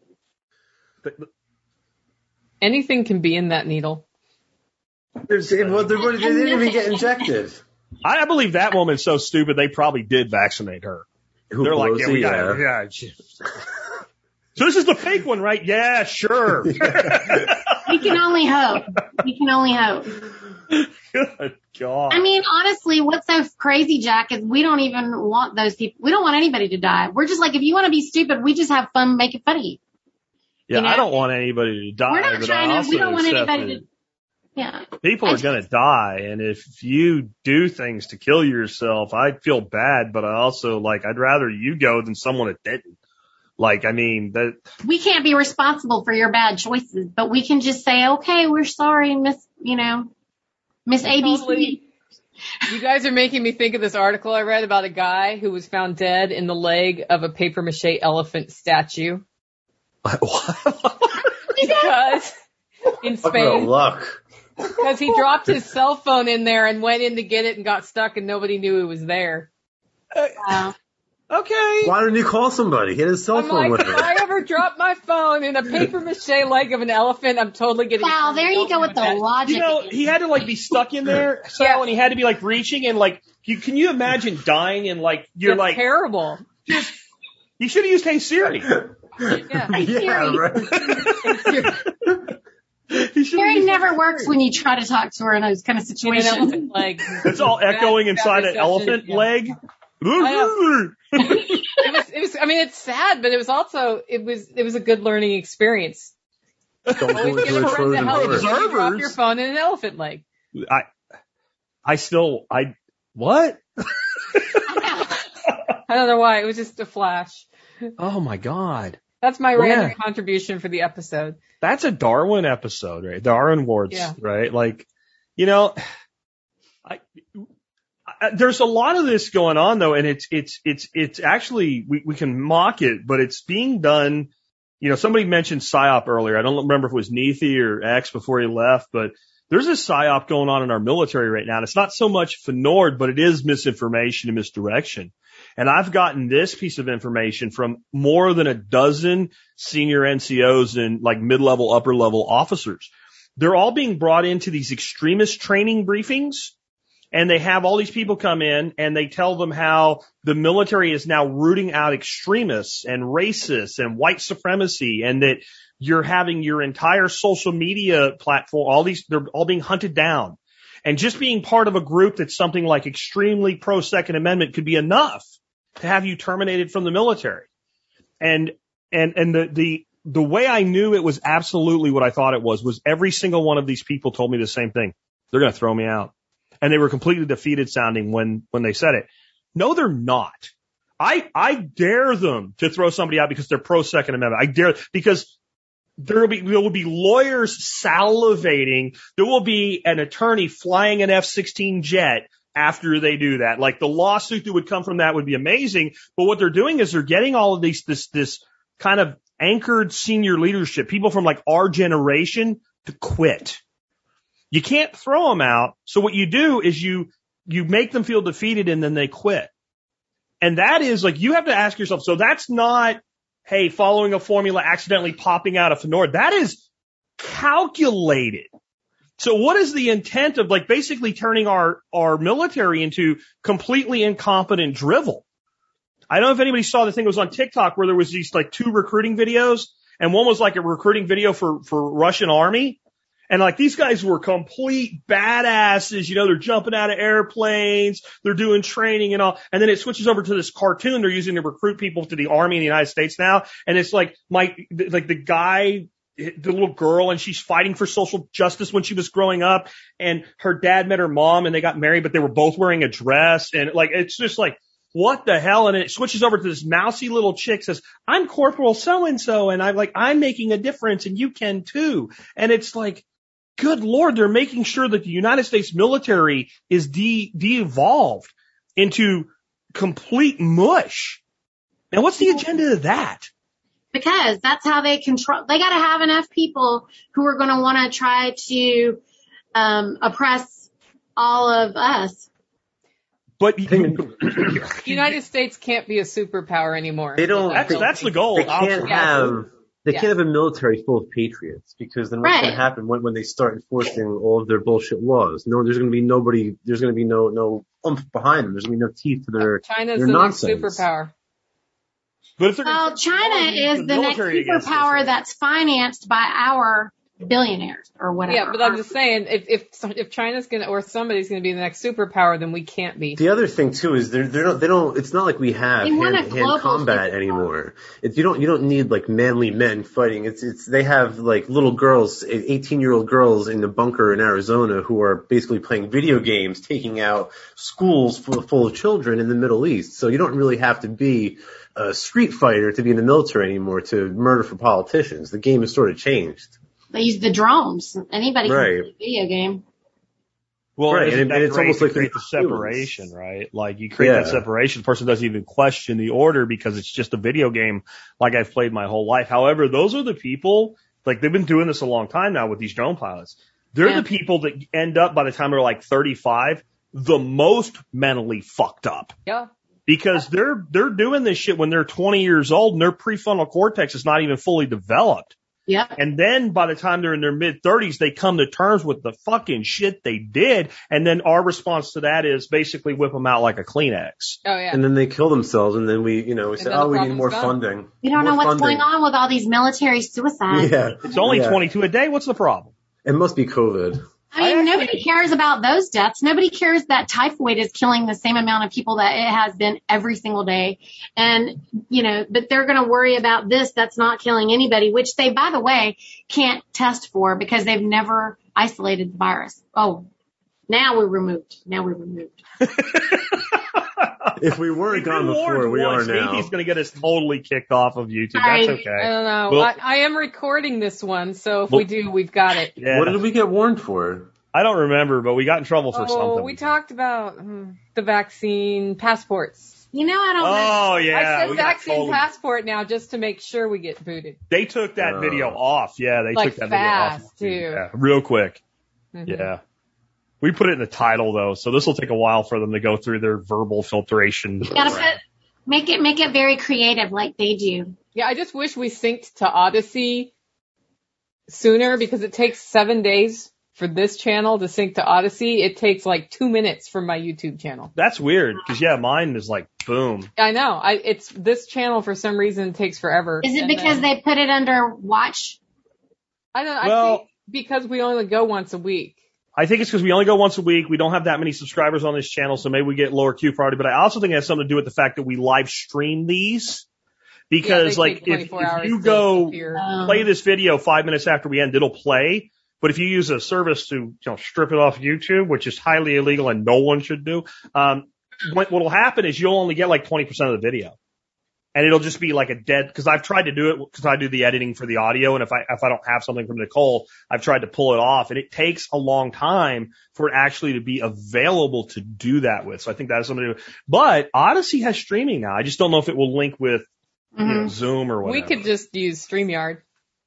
Anything can be in that needle. They didn't even get injected. I believe that woman's so stupid they probably did vaccinate her. They're Pelosi, like, yeah, we got it. Yeah. So this is the fake one, right? Yeah, sure. We can only hope. Good God. I mean, honestly, what's so crazy, Jack, is we don't even want those people. We don't want anybody to die. We're just like, if you want to be stupid, we just have fun making fun of you. Yeah, you know? I don't want anybody to die. We're not trying to, we don't want anybody to. Yeah. People are going to die, and if you do things to kill yourself, I feel bad, but I also, I'd rather you go than someone that didn't. Like, I mean, we can't be responsible for your bad choices, but we can just say, okay, we're sorry, Miss ABC. Totally. You guys are making me think of this article I read about a guy who was found dead in the leg of a papier-mâché elephant statue. Because in Spain, luck. because he dropped his cell phone in there and went in to get it and got stuck and nobody knew it was there. Wow. okay. Why didn't he call somebody? He had his cell I'm phone like, with if him. I ever drop my phone in a paper-mâché leg of an elephant, I'm totally getting. Wow, there you go with the logic. You know, he had to like be stuck in there, Sal, Yeah. and he had to be like reaching and like, can you imagine dying and like, you're That's like, terrible. you should have used Hey Siri. Yeah. Yeah, right. Siri never works when you try to talk to her in those kind of In an situations. elephant leg. It's all echoing Bad inside an reception, elephant yeah. leg. It was, I mean, it's sad, but it was also, it was a good learning experience. Don't go Always get into a a friend to Trojan help you horse. when you drop Observers. your phone in an elephant leg. What? I don't know why. It was just a flash. Oh my God. That's my Yeah. random contribution for the episode. That's a Darwin episode, right? Darwin Awards, Yeah. right? Like, you know, there's a lot of this going on though, and it's actually, we can mock it, but it's being done. You know, somebody mentioned PSYOP earlier. I don't remember if it was Neethi or X before he left, but there's a PSYOP going on in our military right now. And it's not so much FNORD, but it is misinformation and misdirection. And I've gotten this piece of information from more than a dozen senior NCOs and like mid-level, upper-level officers. They're all being brought into these extremist training briefings, and they have all these people come in and they tell them how the military is now rooting out extremists and racists and white supremacy, and that you're having your entire social media platform, they're all being hunted down. And just being part of a group that's something like extremely pro-Second Amendment could be enough to have you terminated from the military. And the way I knew it was absolutely what I thought it was every single one of these people told me the same thing. They're going to throw me out. And they were completely defeated sounding when they said it. No, they're not. I dare them to throw somebody out because they're pro-Second Amendment. I dare, because there will be lawyers salivating. There will be an attorney flying an F-16 jet after they do that. Like, the lawsuit that would come from that would be amazing. But what they're doing is they're getting all of this kind of anchored senior leadership, people from like our generation, to quit. You can't throw them out. So what you do is you make them feel defeated and then they quit. And that is like, you have to ask yourself, so that's not, hey, following a formula, accidentally popping out of FNORD. That is calculated. So what is the intent of like basically turning our military into completely incompetent drivel? I don't know if anybody saw the thing that was on TikTok where there was these like 2 recruiting videos, and one was like a recruiting video for Russian army. And like, these guys were complete badasses, you know, they're jumping out of airplanes, they're doing training and all. And then it switches over to this cartoon they're using to recruit people to the army in the United States now. And it's like the guy, the little girl, and she's fighting for social justice when she was growing up, and her dad met her mom and they got married, but they were both wearing a dress. And like, it's just like, what the hell? And it switches over to this mousy little chick, says, I'm Corporal so-and-so, and I'm making a difference, and you can too. And it's like, good Lord, they're making sure that the United States military is de-evolved into complete mush. And what's the agenda of that? Because that's how they control. They got to have enough people who are going to want to try to oppress all of us. But The United States can't be a superpower anymore. They don't. that's the goal. They can't have. They Yeah. can't have a military full of patriots, because then what's Right. going to happen when they start enforcing all of their bullshit laws? No, there's going to be nobody. There's going to be no oomph behind them. There's going to be no teeth to their China's their the next nonsense. superpower. But if they're Well, China is the next military against superpower this, that's financed by our billionaires or whatever. Yeah, but I'm just saying, if China's gonna, or somebody's gonna be the next superpower, then we can't be. The other thing too is they don't. It's not like we have They want a hand global combat superpower. anymore. You don't need like manly men fighting. They have like little girls, 18-year-old girls in the bunker in Arizona who are basically playing video games, taking out schools full of children in the Middle East. So you don't really have to be a street fighter to be in the military anymore to murder for politicians. The game has sort of changed. They use the drones. Anybody can Right. play a video game. Well, Right, and it's almost like create the separation, right? Like you create that separation. The person doesn't even question the order because it's just a video game like I've played my whole life. However, those are the people, like they've been doing this a long time now with these drone pilots. They're the people that end up by the time they're like 35, the most mentally fucked up. Yeah. Because they're doing this shit when they're 20 years old and their prefrontal cortex is not even fully developed. Yep. And then by the time they're in their mid-30s, they come to terms with the fucking shit they did. And then our response to that is basically whip them out like a Kleenex. Oh, yeah. And then they kill themselves, and then we say, then we the need more problem's gone. funding. You don't know what's going on with all these military suicides. Yeah. It's only 22 a day. What's the problem? It must be COVID. I mean, nobody cares about those deaths. Nobody cares that typhoid is killing the same amount of people that it has been every single day. And, but they're going to worry about this that's not killing anybody, which they, by the way, can't test for because they've never isolated the virus. Oh, now we're removed. If we weren't gone before, we are now. He's going to get us totally kicked off of YouTube. Sorry. That's okay. I don't know. Well- I am recording this one, so if we do, we've got it. Yeah. What did we get warned for? I don't remember, but we got in trouble for Oh, something. we talked about the vaccine passports. I don't know. Oh, yeah. I said we got vaccine totally- passport now just to make sure we get booted. They took that video off. Yeah, they Like took that fast, video off. too. Yeah, real quick. Mhm. Yeah. We put it in the title though, so this will take a while for them to go through their verbal filtration. Make it very creative like they do. Yeah, I just wish we synced to Odyssey sooner because it takes 7 days for this channel to sync to Odyssey. It takes like 2 minutes for my YouTube channel. That's weird, because yeah, mine is like, boom. I know. It's this channel for some reason takes forever. Is it because they put it under watch? I don't know. I Well- think because we only go once a week. I think it's because we only go once a week. We don't have that many subscribers on this channel, so maybe we get lower queue priority. But I also think it has something to do with the fact that we live stream these. Because Yeah, they like take if 24 hours you to go appear. play this video 5 minutes after we end, it'll play. But if you use a service to strip it off YouTube, which is highly illegal and no one should do, what'll happen is you'll only get like 20% of the video. And it'll just be like a dead, cause I've tried to do it because I do the editing for the audio. And if I don't have something from Nicole, I've tried to pull it off, and it takes a long time for it actually to be available to do that with. So I think that has something to do. But Odyssey has streaming now. I just don't know if it will link with Zoom or whatever. We could just use StreamYard.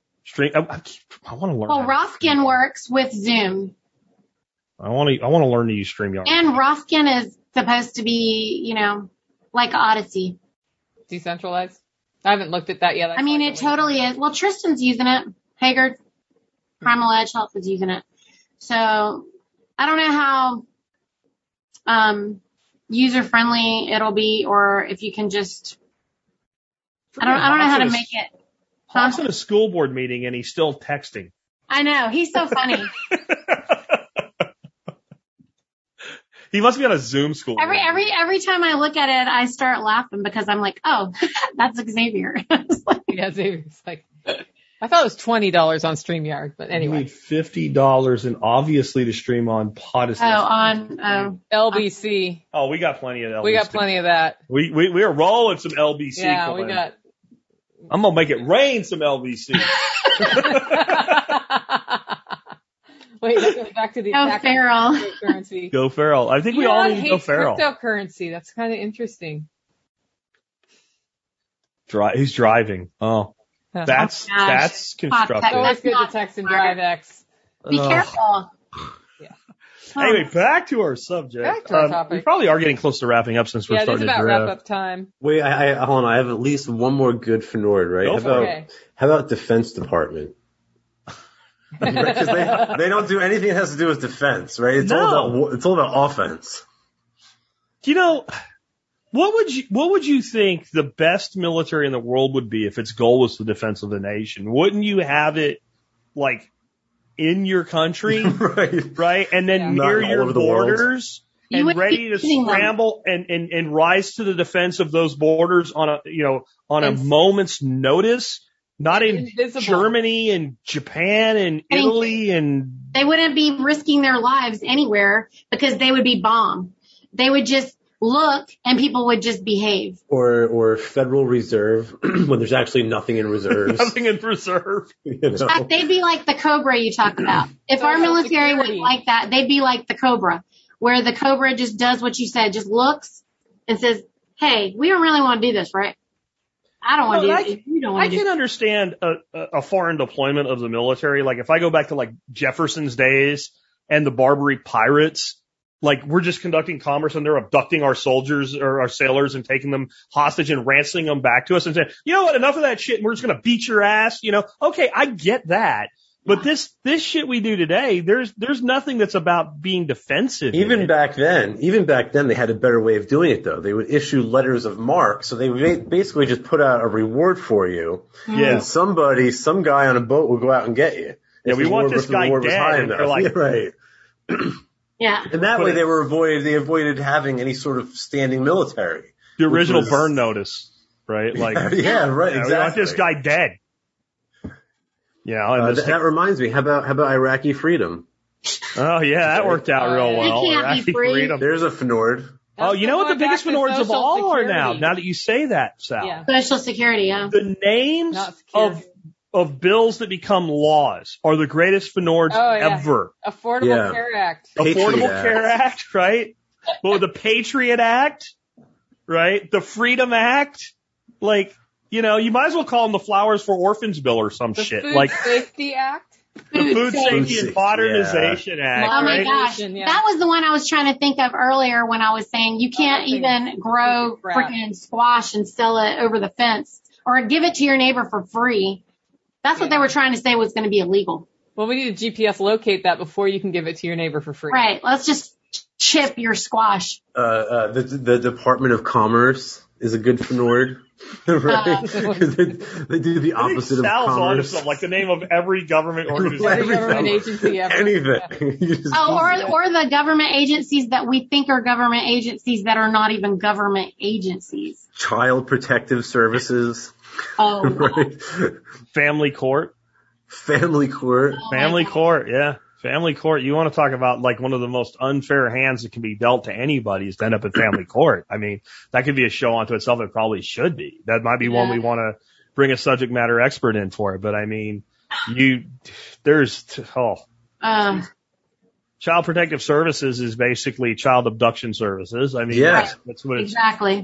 I want to learn. Well, Rofkin works with Zoom. I want to learn to use StreamYard. And Rofkin is supposed to be, like Odyssey. Decentralized? I haven't looked at that yet. I mean, it totally is. Well, Tristan's using it. Haggard, Primal Edge Health is using it. So I don't know how user friendly it'll be, or if you can just. I don't know how to make it. Hawk's in a school board meeting and he's still texting. I know, he's so funny. He must be on a Zoom school. Every time I look at it, I start laughing because I'm like, oh, that's Xavier. Yeah, Xavier's like, I thought it was $20 on StreamYard, but You anyway. need $50 and obviously to stream on Podyssey. LBC. Oh, we got plenty of LBC. We got plenty of that. We are rolling some LBC. Yeah, coming. we got. I'm gonna make it rain some LBC. Wait, let's go back to the Go attack feral. on cryptocurrency. Go feral. I think we all need to go hates feral. cryptocurrency. That's kind of interesting. He's driving. Oh, Huh. that's Gosh. constructive. It's always good to not text and smart. drive X. Be careful. Yeah. Anyway, back to our subject. Back to our topic. We probably are getting close to wrapping up since we're Yeah, it is starting to about drift. wrap up time. Wait, hold on. I have at least one more good for Nord, right? Go for it. How about Defense Department? Because they don't do anything that has to do with defense, right? It's all about offense. What would you think the best military in the world would be if its goal was the defense of the nation? Wouldn't you have it like in your country, right? And then Not near all your over the world. borders You and would ready be to hitting them. scramble and rise to the defense of those borders on a And- moment's notice? Not in Invisible. Germany and Japan and Italy They wouldn't be risking their lives anywhere because they would be bombed. They would just look and people would just behave. Or Federal Reserve when there's actually nothing in reserves. Nothing in reserve. You know? In fact, they'd be like the Cobra you talk about. If our Social military was Security. like that, they'd be like the Cobra, where the Cobra just does what you said, just looks and says, hey, we don't really want to do this, right? I don't want to do it. You don't want I to do can it. understand a foreign deployment of the military. Like if I go back to like Jefferson's days and the Barbary pirates, like we're just conducting commerce and they're abducting our soldiers or our sailors and taking them hostage and ransoming them back to us and saying, you know what, enough of that shit and we're just going to beat your ass. You know, okay, I get that. But this shit we do today, there's nothing that's about being defensive. Even back then, they had a better way of doing it though. They would issue letters of marque. So they would basically just put out a reward for you. Yeah. And some guy on a boat would go out and get you. Yeah, we want this guy dead. And they're like, yeah, right. Yeah. And that way they avoided having any sort of standing military. The original burn notice, right? Like, yeah, right, exactly. We want this guy dead. Yeah. That reminds me. How about Iraqi freedom? Oh yeah, that worked out real well. They can't Iraqi be free. freedom. There's a Fnord. Oh, you know what the biggest Fnords of all are now? Now that you say that, Sal. Yeah. Social Security, yeah. The names Not security. of bills that become laws are the greatest Fnords ever. Affordable Care Act. Affordable Care Act, right? Well, the Patriot Act, right? The Freedom Act, like, you know, you might as well call them the Flowers for Orphans Bill or some The shit. Food Like Safety Act. the Food Safety and Modernization Act, Oh my right? gosh. Yeah. That was the one I was trying to think of earlier when I was saying you can't even grow freaking squash and sell it over the fence or give it to your neighbor for free. That's what they were trying to say was going to be illegal. Well, we need to GPS locate that before you can give it to your neighbor for free. Right. Let's just chip your squash. The Department of Commerce is a good Fnord. Right? They do the opposite of Sal's onto commerce. something, like the name of every government organization. Every government agency ever. Anything. You just Or the government agencies that we think are government agencies that are not even government agencies. Child Protective Services. Oh, Right. Family Court. Family Court. Family Court, yeah. Family Court. You want to talk about like one of the most unfair hands that can be dealt to anybody is to end up in family court. I mean, that could be a show unto itself. It probably should be. That might be one we want to bring a subject matter expert in for it. But I mean, Child Protective Services is basically child abduction services. I mean, Yeah. that's what it's, exactly.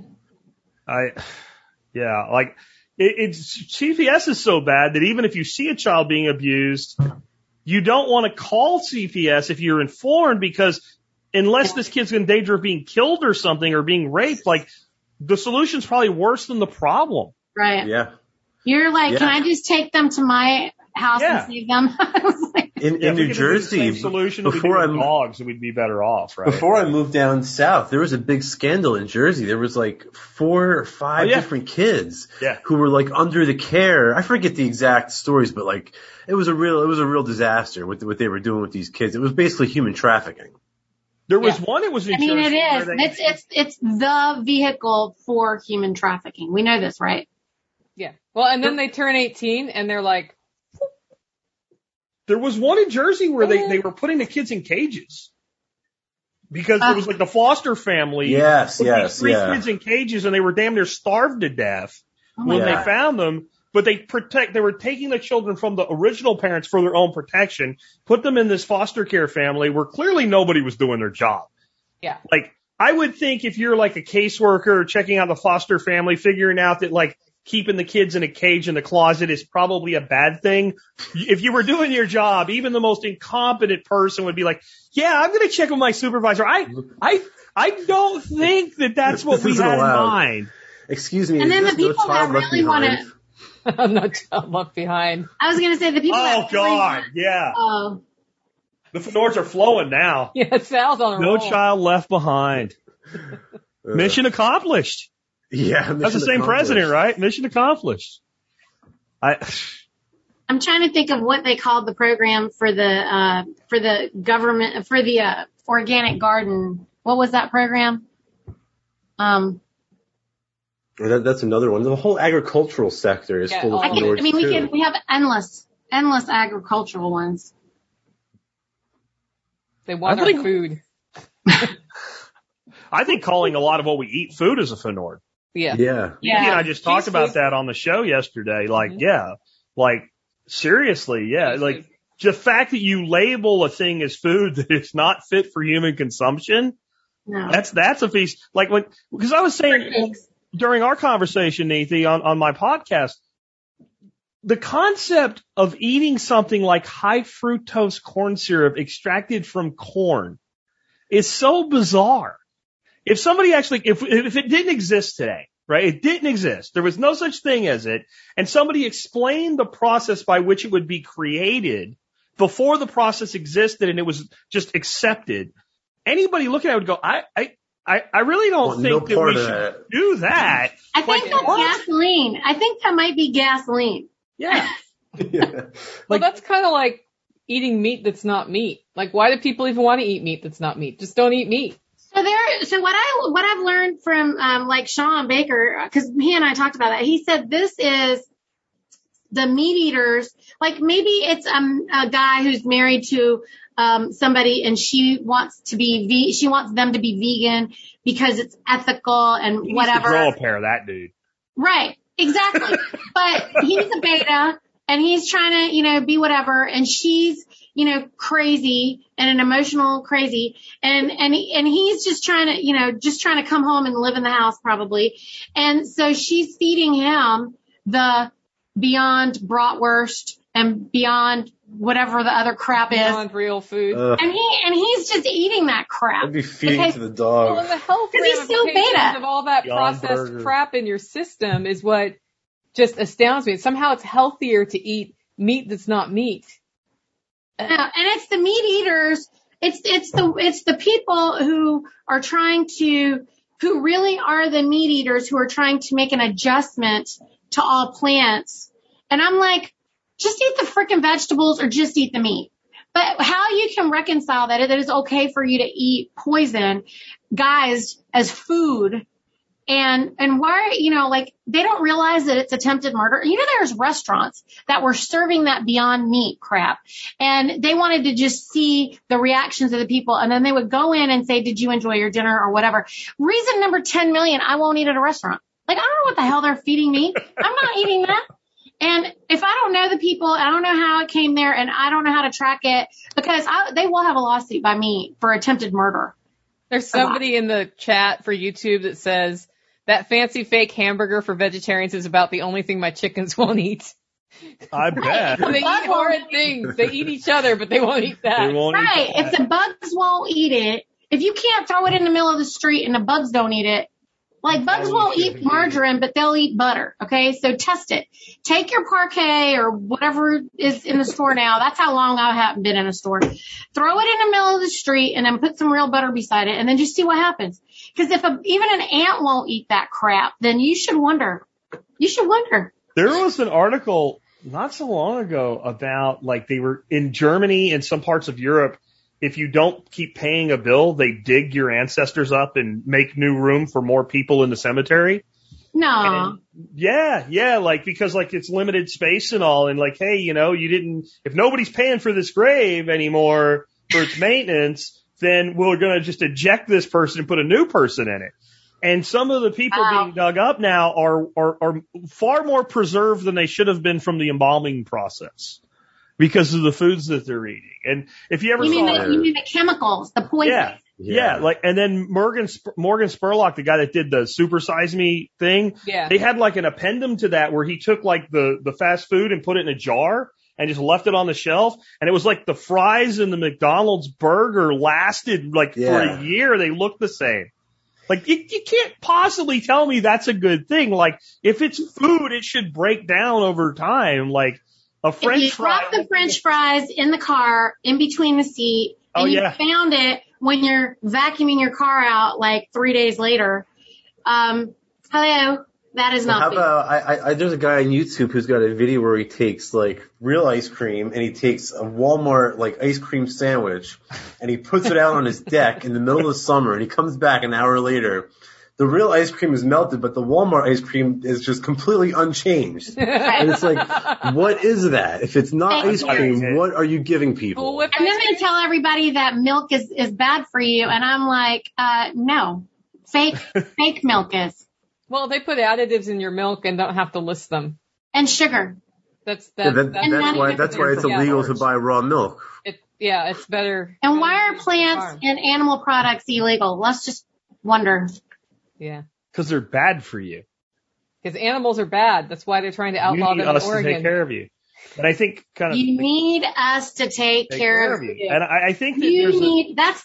CPS is so bad that even if you see a child being abused, you don't want to call CPS if you're informed, because unless this kid's in danger of being killed or something or being raped, like the solution's probably worse than the problem. Right. Yeah. You're like, Yeah. can I just take them to my house and save them? I was like, In If we New could do the Jersey, same solution that we do with dogs, we'd be better off, right? Before I moved down south, there was a big scandal in Jersey. There was like 4 or 5 different kids who were like under the care. I forget the exact stories, but like it was a real disaster what they were doing with these kids. It was basically human trafficking. There was one. It was. I mean, it is. It's the vehicle for human trafficking. We know this, right? Yeah. Well, and then they turn 18 and they're like, there was one in Jersey where they were putting the kids in cages because there was like the foster family. Yes, put these 3 yeah. kids in cages and they were damn near starved to death when they found them. But they were taking the children from the original parents for their own protection, put them in this foster care family where clearly nobody was doing their job. yeah. Like, I would think if you're like a caseworker checking out the foster family, figuring out that like keeping the kids in a cage in the closet is probably a bad thing. If you were doing your job, even the most incompetent person would be like, yeah, I'm going to check with my supervisor. I don't think that's what we had in mind. Excuse me. And then the is this people No that Child Left really want Behind? to. No child left behind. I was going to say the people that Oh God, yeah. Oh, The Fnords are flowing now. Yeah, Sal's on a No roll. child left behind. Mission accomplished. Yeah, That's the same president, right? Mission accomplished. I'm trying to think of what they called the program for the government for the organic garden. What was that program? That's another one. The whole agricultural sector is full of Fnords too. We have endless agricultural ones. They want our food. I think calling a lot of what we eat food is a Fnord. Yeah. Yeah. Yeah. I just talked about that on the show yesterday. Like, seriously, like the fact that you label a thing as food that is not fit for human consumption, that's a feast. Like because I was saying during our conversation, Neethi, on my podcast, the concept of eating something like high fructose corn syrup extracted from corn is so bizarre. If somebody actually, if it didn't exist today, right? It didn't exist. There was no such thing as it. And somebody explained the process by which it would be created before the process existed and it was just accepted. Anybody looking at it would go, I really don't think that we should do that. I think that's gasoline. I think that might be gasoline. Yeah. Well, that's kind of like eating meat that's not meat. Like, why do people even want to eat meat that's not meat? Just don't eat meat. So what I've learned from, like Sean Baker, cause he and I talked about that. He said this is the meat eaters, like maybe it's, a guy who's married to, somebody and she wants them to be vegan because it's ethical and whatever. Grow a pair of that dude. Right. Exactly. But he's a beta and he's trying to, be whatever. And she's, crazy and an emotional crazy. And he's just trying to come home and live in the house probably. And so she's feeding him the Beyond Bratwurst and Beyond whatever the other crap is. Beyond real food. And he's just eating that crap. I'd be feeding it to the dog. Well, and the health ramifications of all that processed crap in your system is what just astounds me. Somehow it's healthier to eat meat that's not meat. And it's the meat eaters. It's the people who really are the meat eaters who are trying to make an adjustment to all plants. And I'm like, just eat the frickin' vegetables or just eat the meat. But how you can reconcile that it is okay for you to eat poison, guys, as food. And why, they don't realize that it's attempted murder. There's restaurants that were serving that Beyond Meat crap and they wanted to just see the reactions of the people. And then they would go in and say, did you enjoy your dinner or whatever? Reason number 10 million, I won't eat at a restaurant. Like, I don't know what the hell they're feeding me. I'm not eating that. And if I don't know the people, I don't know how it came there and I don't know how to track it because they will have a lawsuit by me for attempted murder. There's somebody in the chat for YouTube that says, that fancy fake hamburger for vegetarians is about the only thing my chickens won't eat. I bet. They eat horrid things. They eat each other, but they won't eat that. Right. If the bugs won't eat it, if you can't throw it in the middle of the street and the bugs don't eat it, like bugs won't eat margarine, but they'll eat butter. Okay. So test it. Take your Parquet or whatever is in the store now. That's how long I haven't been in a store. Throw it in the middle of the street and then put some real butter beside it and then just see what happens. Because if even an ant won't eat that crap, then you should wonder. There was an article not so long ago about like they were in Germany and some parts of Europe. If you don't keep paying a bill, they dig your ancestors up and make new room for more people in the cemetery. No. Because it's limited space and all. And like, hey, if nobody's paying for this grave anymore for its maintenance, then we're going to just eject this person and put a new person in it. And some of the people being dug up now are far more preserved than they should have been from the embalming process because of the foods that they're eating. And if you ever you mean the chemicals, the poison. Yeah. And then Morgan Spurlock, the guy that did the Super Size Me thing, they had like an addendum to that where he took like the fast food and put it in a jar and just left it on the shelf. And it was like the fries in the McDonald's burger lasted for a year. They looked the same. Like you can't possibly tell me that's a good thing. Like if it's food, it should break down over time. Like a French fry. If you drop the French fries in the car in between the seat and you found it when you're vacuuming your car out like 3 days later, hello, that is not food. How about, there's a guy on YouTube who's got a video where he takes like real ice cream and he takes a Walmart like ice cream sandwich and he puts it out on his deck in the middle of the summer and he comes back an hour later. The real ice cream is melted, but the Walmart ice cream is just completely unchanged. And it's like, what is that? If it's not ice cream, what are you giving people? And then they tell everybody that milk is bad for you. And I'm like, no, fake milk is. Well, they put additives in your milk and don't have to list them. And sugar. That's why it's illegal to buy raw milk. It's better. And why are plants and animal products illegal? Let's just wonder. Yeah. Because they're bad for you. Because animals are bad. That's why they're trying to outlaw them in Oregon. You need us to take care of you. And I think you need us to take care of you. And I think that that's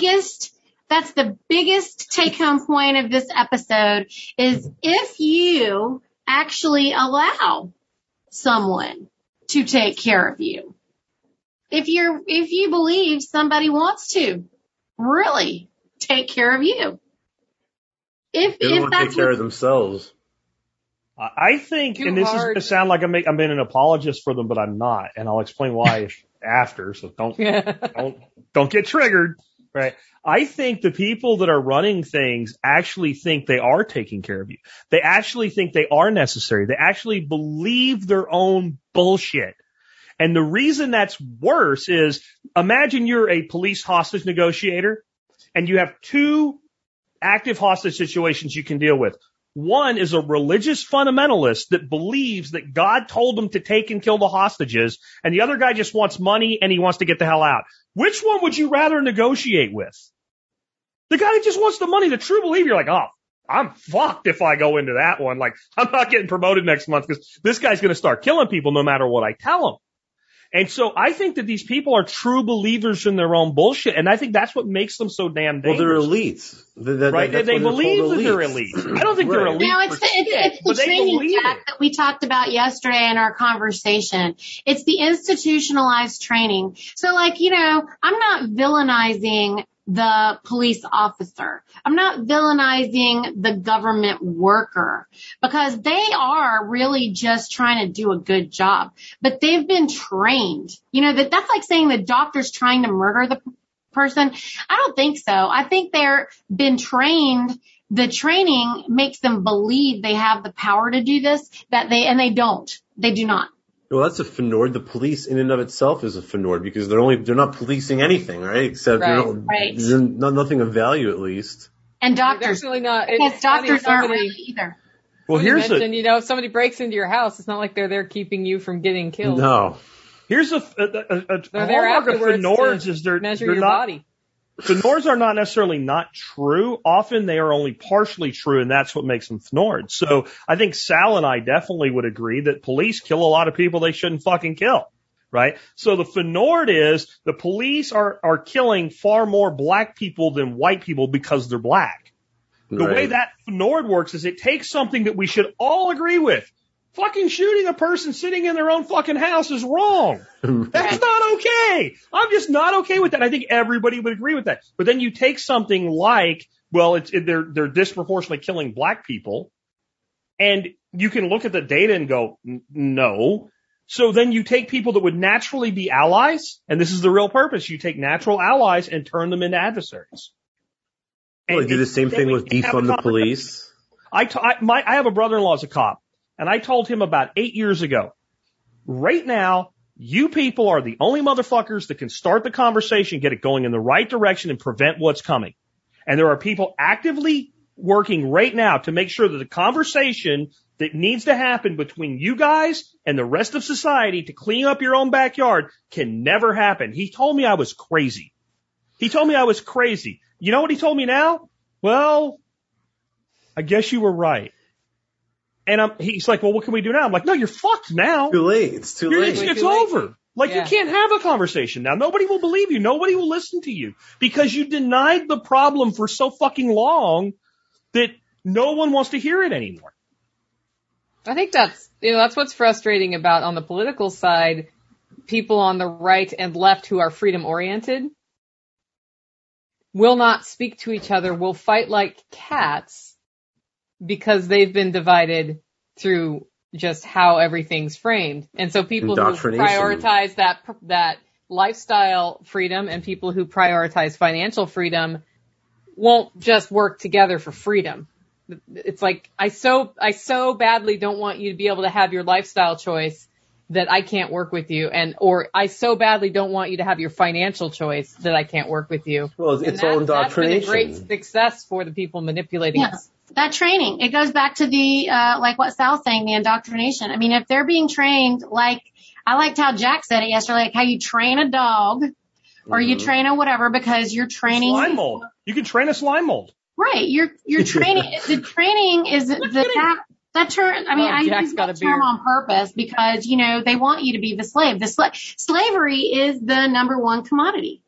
the biggest take home point of this episode is if you actually allow someone to take care of you. If you believe somebody wants to really take care of you. They don't want to take care of themselves. I think, and this is going to sound like I'm being an apologist for them, but I'm not, and I'll explain why after. So don't get triggered, right? I think the people that are running things actually think they are taking care of you. They actually think they are necessary. They actually believe their own bullshit. And the reason that's worse is imagine you're a police hostage negotiator and you have two active hostage situations you can deal with. One is a religious fundamentalist that believes that God told them to take and kill the hostages, and the other guy just wants money and he wants to get the hell out. Which one would you rather negotiate with? The guy that just wants the money, the true believer, you're like, oh, I'm fucked if I go into that one. Like, I'm not getting promoted next month because this guy's going to start killing people no matter what I tell him. And so I think that these people are true believers in their own bullshit, and I think that's what makes them so damn dangerous. Well, they're elites. Right? They believe that they're elites. I don't think they're elites. No, it's the training jack that we talked about yesterday in our conversation. It's the institutionalized training. So, like, you know, I'm not villainizing the police officer. I'm not villainizing the government worker because they are really just trying to do a good job, but they've been trained. You know, that's like saying the doctor's trying to murder the person. I don't think so. I think they're been trained. The training makes them believe they have the power to do this, they don't. They do not. Well, that's a FNORD. The police in and of itself is a FNORD because they're not policing anything, right? Except they're nothing of value at least. And doctors. Definitely not. Because doctors aren't really either. Well, if somebody breaks into your house, it's not like they're there keeping you from getting killed. No. Here's a hallmark of FNORDs is they're measure your not, body. FNORDs are not necessarily not true. Often they are only partially true, and that's what makes them FNORDs. So I think Sal and I definitely would agree that police kill a lot of people they shouldn't fucking kill, right? So the FNORD is the police are killing far more black people than white people because they're black. The way that FNORD works is it takes something that we should all agree with. Fucking shooting a person sitting in their own fucking house is wrong. That's not okay. I'm just not okay with that. I think everybody would agree with that. But then you take something like, they're disproportionately killing black people, and you can look at the data and go, no. So then you take people that would naturally be allies, and this is the real purpose. You take natural allies and turn them into adversaries. Well, they do the same thing with defund the police. I have a brother-in-law as a cop. And I told him about 8 years ago, right now, you people are the only motherfuckers that can start the conversation, get it going in the right direction, and prevent what's coming. And there are people actively working right now to make sure that the conversation that needs to happen between you guys and the rest of society to clean up your own backyard can never happen. He told me I was crazy. You know what he told me now? Well, I guess you were right. And he's like, well, what can we do now? I'm like, no, you're fucked now. Too late. It's too late. It's over. Like, you can't have a conversation now. Nobody will believe you. Nobody will listen to you because you denied the problem for so fucking long that no one wants to hear it anymore. I think that's what's frustrating about on the political side, people on the right and left who are freedom oriented will not speak to each other, will fight like cats because they've been divided through just how everything's framed. And so people who prioritize that lifestyle freedom and people who prioritize financial freedom won't just work together for freedom. It's like, I so badly don't want you to be able to have your lifestyle choice that I can't work with you, or I so badly don't want you to have your financial choice that I can't work with you. Well, it's all indoctrination. That's been a great success for the people manipulating us. That training, it goes back to the, like what Sal's saying, the indoctrination. I mean, if they're being trained, like, I liked how Jack said it yesterday, like how you train a dog or you train a whatever because you're training. Slime mold. You can train a slime mold. Right. You're training. The training is that term. I mean, I use that term on purpose because, you know, they want you to be the slave. Slavery is the number one commodity.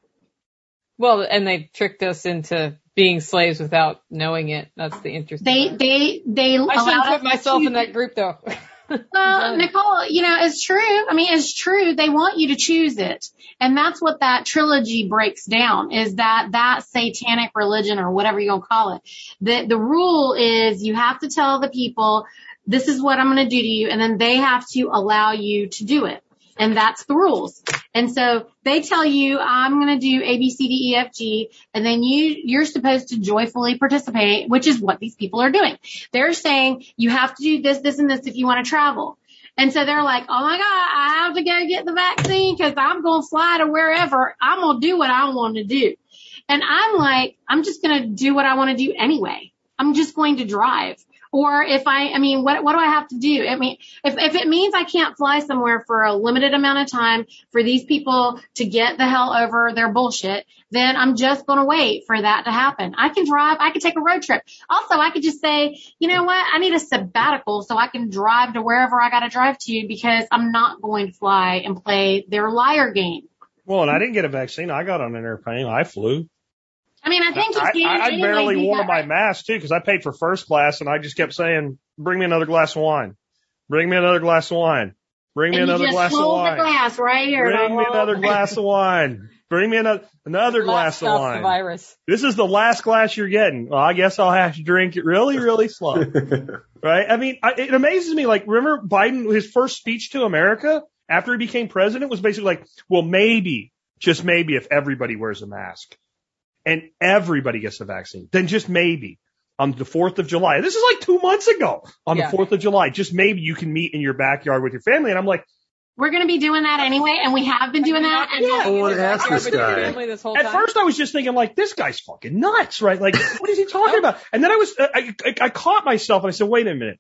Well, and they tricked us into being slaves without knowing it. That's the interesting. They I shouldn't put myself in that group though. Well, Nicole, you know, it's true. I mean, it's true. They want you to choose it. And that's what that trilogy breaks down, is that satanic religion or whatever you're going to call it. The rule is you have to tell the people, this is what I'm going to do to you. And then they have to allow you to do it. And that's the rules. And so they tell you, I'm going to do A, B, C, D, E, F, G. And then you're supposed to joyfully participate, which is what these people are doing. They're saying you have to do this, this, and this if you want to travel. And so they're like, oh my God, I have to go get the vaccine because I'm going to fly to wherever. I'm going to do what I want to do. And I'm like, I'm just going to do what I want to do anyway. I'm just going to drive. Or if I mean, what do I have to do? I mean, if it means I can't fly somewhere for a limited amount of time for these people to get the hell over their bullshit, then I'm just going to wait for that to happen. I can drive. I can take a road trip. Also, I could just say, you know what? I need a sabbatical so I can drive to wherever I got to drive to because I'm not going to fly and play their liar game. Well, and I didn't get a vaccine. I got on an airplane. I flew. I mean, I think I barely wore my mask too because I paid for first class and I just kept saying, "Bring me another glass of wine. Bring me another glass of wine. Bring me another glass of wine. Glass right here. Bring me another glass of wine. Bring me another glass of wine." Virus. This is the last glass you're getting. Well, I guess I'll have to drink it really, really slow. Right? I mean, it amazes me. Like, remember Biden, his first speech to America after he became president was basically like, well, maybe, just maybe if everybody wears a mask. And everybody gets the vaccine, then just maybe on the 4th of July. This is like 2 months ago on the 4th of July. Just maybe you can meet in your backyard with your family. And I'm like, we're going to be doing that anyway. And we have been doing that. And I want to ask this guy. At first I was just thinking like, this guy's fucking nuts, right? Like, what is he talking about? And then I caught myself and I said, wait a minute.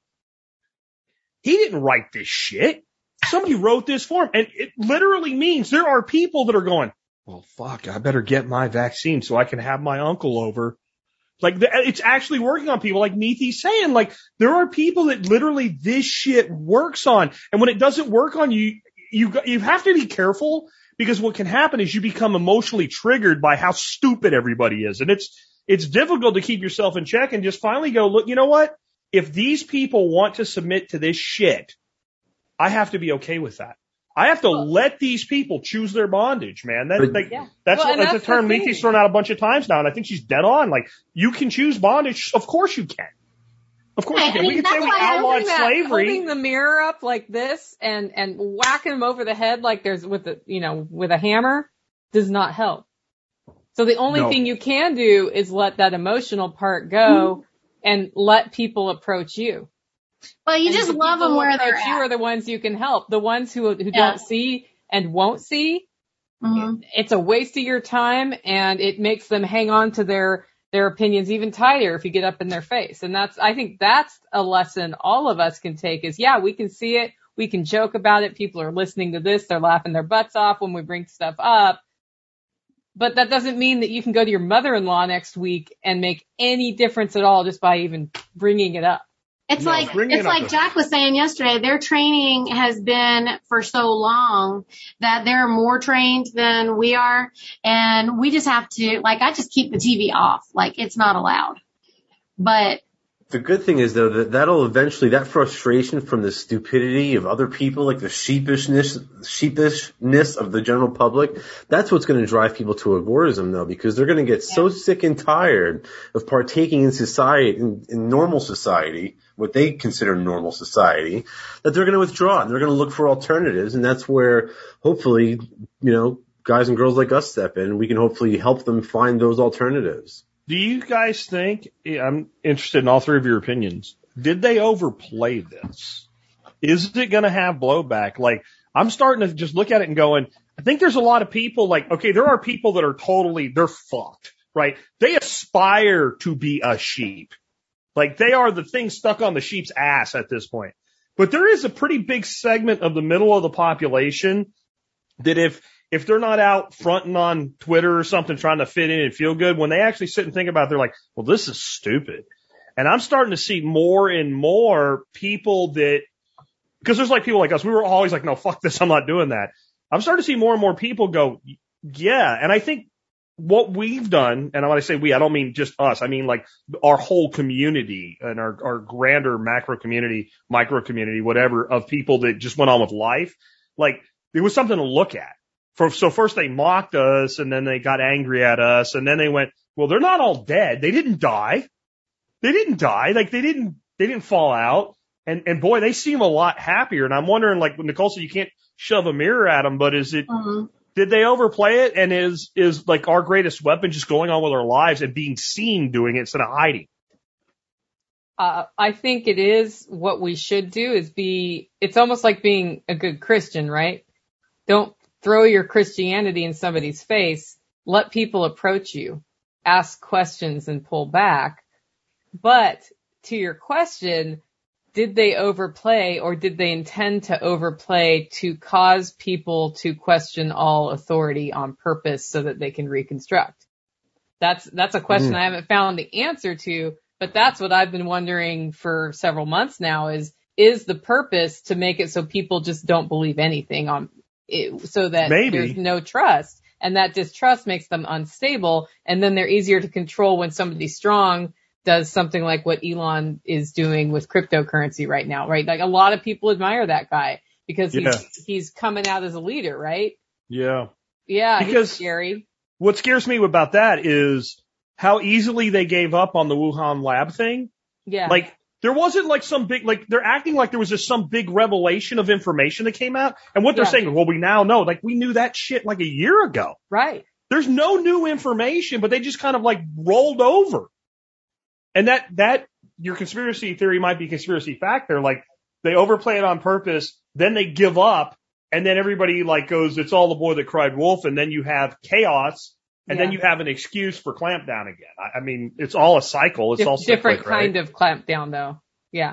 He didn't write this shit. Somebody wrote this for him. And it literally means there are people that are going, well, fuck, I better get my vaccine so I can have my uncle over. Like, it's actually working on people, like Neethi's saying. Like, there are people that literally this shit works on. And when it doesn't work on you, you have to be careful because what can happen is you become emotionally triggered by how stupid everybody is. And it's difficult to keep yourself in check and just finally go, look, you know what? If these people want to submit to this shit, I have to be okay with that. I have to let these people choose their bondage, man. That's a term Neethi's thrown out a bunch of times now, and I think she's dead on. Like, you can choose bondage. Of course you can. Of course you can. We can say we outlawed slavery. Holding the mirror up like this and whacking them over the head like there's with a hammer does not help. So the only thing you can do is let that emotional part go and let people approach you. Well, you just love them where they're at. You are the ones you can help. The ones who don't see and won't see, it's a waste of your time, and it makes them hang on to their opinions even tighter if you get up in their face. And I think that's a lesson all of us can take is, we can see it. We can joke about it. People are listening to this. They're laughing their butts off when we bring stuff up. But that doesn't mean that you can go to your mother-in-law next week and make any difference at all just by even bringing it up. It's like Jack was saying yesterday, their training has been for so long that they're more trained than we are. And we just have to, I just keep the TV off. Like, it's not allowed. But the good thing is, though, that'll eventually, that frustration from the stupidity of other people, like the sheepishness of the general public, that's what's going to drive people to agorism, though, because they're going to get so sick and tired of partaking in society, in normal society, what they consider normal society, that they're going to withdraw and they're going to look for alternatives. And that's where, hopefully, guys and girls like us step in and we can hopefully help them find those alternatives. Do you guys think, I'm interested in all three of your opinions, did they overplay this? is it going to have blowback? Like, I'm starting to just look at it and going, I think there's a lot of people like, okay, there are people that are they're fucked, right? They aspire to be a sheep. Like, they are the thing stuck on the sheep's ass at this point. But there is a pretty big segment of the middle of the population that if they're not out fronting on Twitter or something trying to fit in and feel good, when they actually sit and think about it, they're like, well, this is stupid. And I'm starting to see more and more people because there's like people like us, we were always like, no, fuck this, I'm not doing that. I'm starting to see more and more people go, yeah. And I think what we've done, and when I say we, I don't mean just us, I mean like our whole community and our grander macro community, micro community, whatever, of people that just went on with life. Like, it was something to look at. So first they mocked us, and then they got angry at us, and then they went, well, they're not all dead. They didn't die. Like, they didn't fall out. And boy, they seem a lot happier. And I'm wondering, like, when Nicole said you can't shove a mirror at them, but is it, did they overplay it? And is like our greatest weapon just going on with our lives and being seen doing it instead of hiding? I think it is what we should do is it's almost like being a good Christian, right? Don't throw your Christianity in somebody's face. Let people approach you, ask questions and pull back. But to your question, did they overplay, or did they intend to overplay to cause people to question all authority on purpose so that they can reconstruct? That's a question I haven't found the answer to, but that's what I've been wondering for several months now is the purpose to make it so people just don't believe anything on it, so that there's no trust, and that distrust makes them unstable, and then they're easier to control when somebody strong does something like what Elon is doing with cryptocurrency right now, right? Like, a lot of people admire that guy because he's coming out as a leader, right? Yeah. Yeah, because he's scary. What scares me about that is how easily they gave up on the Wuhan lab thing. Yeah. Like, there wasn't like some big, like, they're acting like there was just some big revelation of information that came out. And what they're saying, well, we now know, like, we knew that shit like a year ago. Right. There's no new information, but they just kind of like rolled over. And that your conspiracy theory might be conspiracy fact there. Like, they overplay it on purpose, then they give up, and then everybody like goes, it's all the boy that cried wolf, and then you have chaos, and then you have an excuse for clampdown again. I mean, it's all a cycle. It's all different cyclic, right? kind of clampdown, though. Yeah.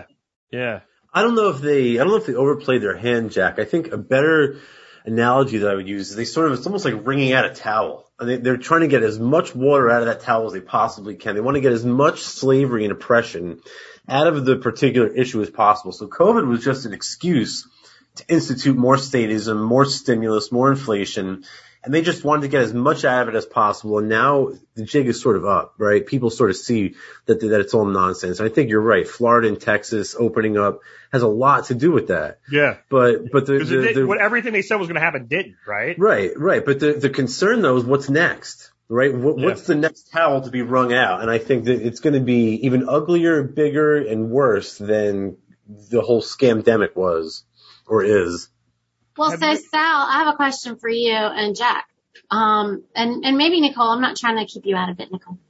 Yeah. I don't know if they overplayed their hand, Jack. I think a better analogy that I would use is it's almost like wringing out a towel. They're trying to get as much water out of that towel as they possibly can. They want to get as much slavery and oppression out of the particular issue as possible. So COVID was just an excuse to institute more statism, more stimulus, more inflation, and they just wanted to get as much out of it as possible. And now the jig is sort of up, right? People sort of see that it's all nonsense. I think you're right. Florida and Texas opening up has a lot to do with that. Yeah. But everything they said was going to happen didn't, right? Right. But the concern though is what's next, right? What's the next towel to be wrung out? And I think that it's going to be even uglier, bigger, and worse than the whole scamdemic was or is. Well, so Sal, I have a question for you and Jack. And maybe Nicole, I'm not trying to keep you out of it, Nicole.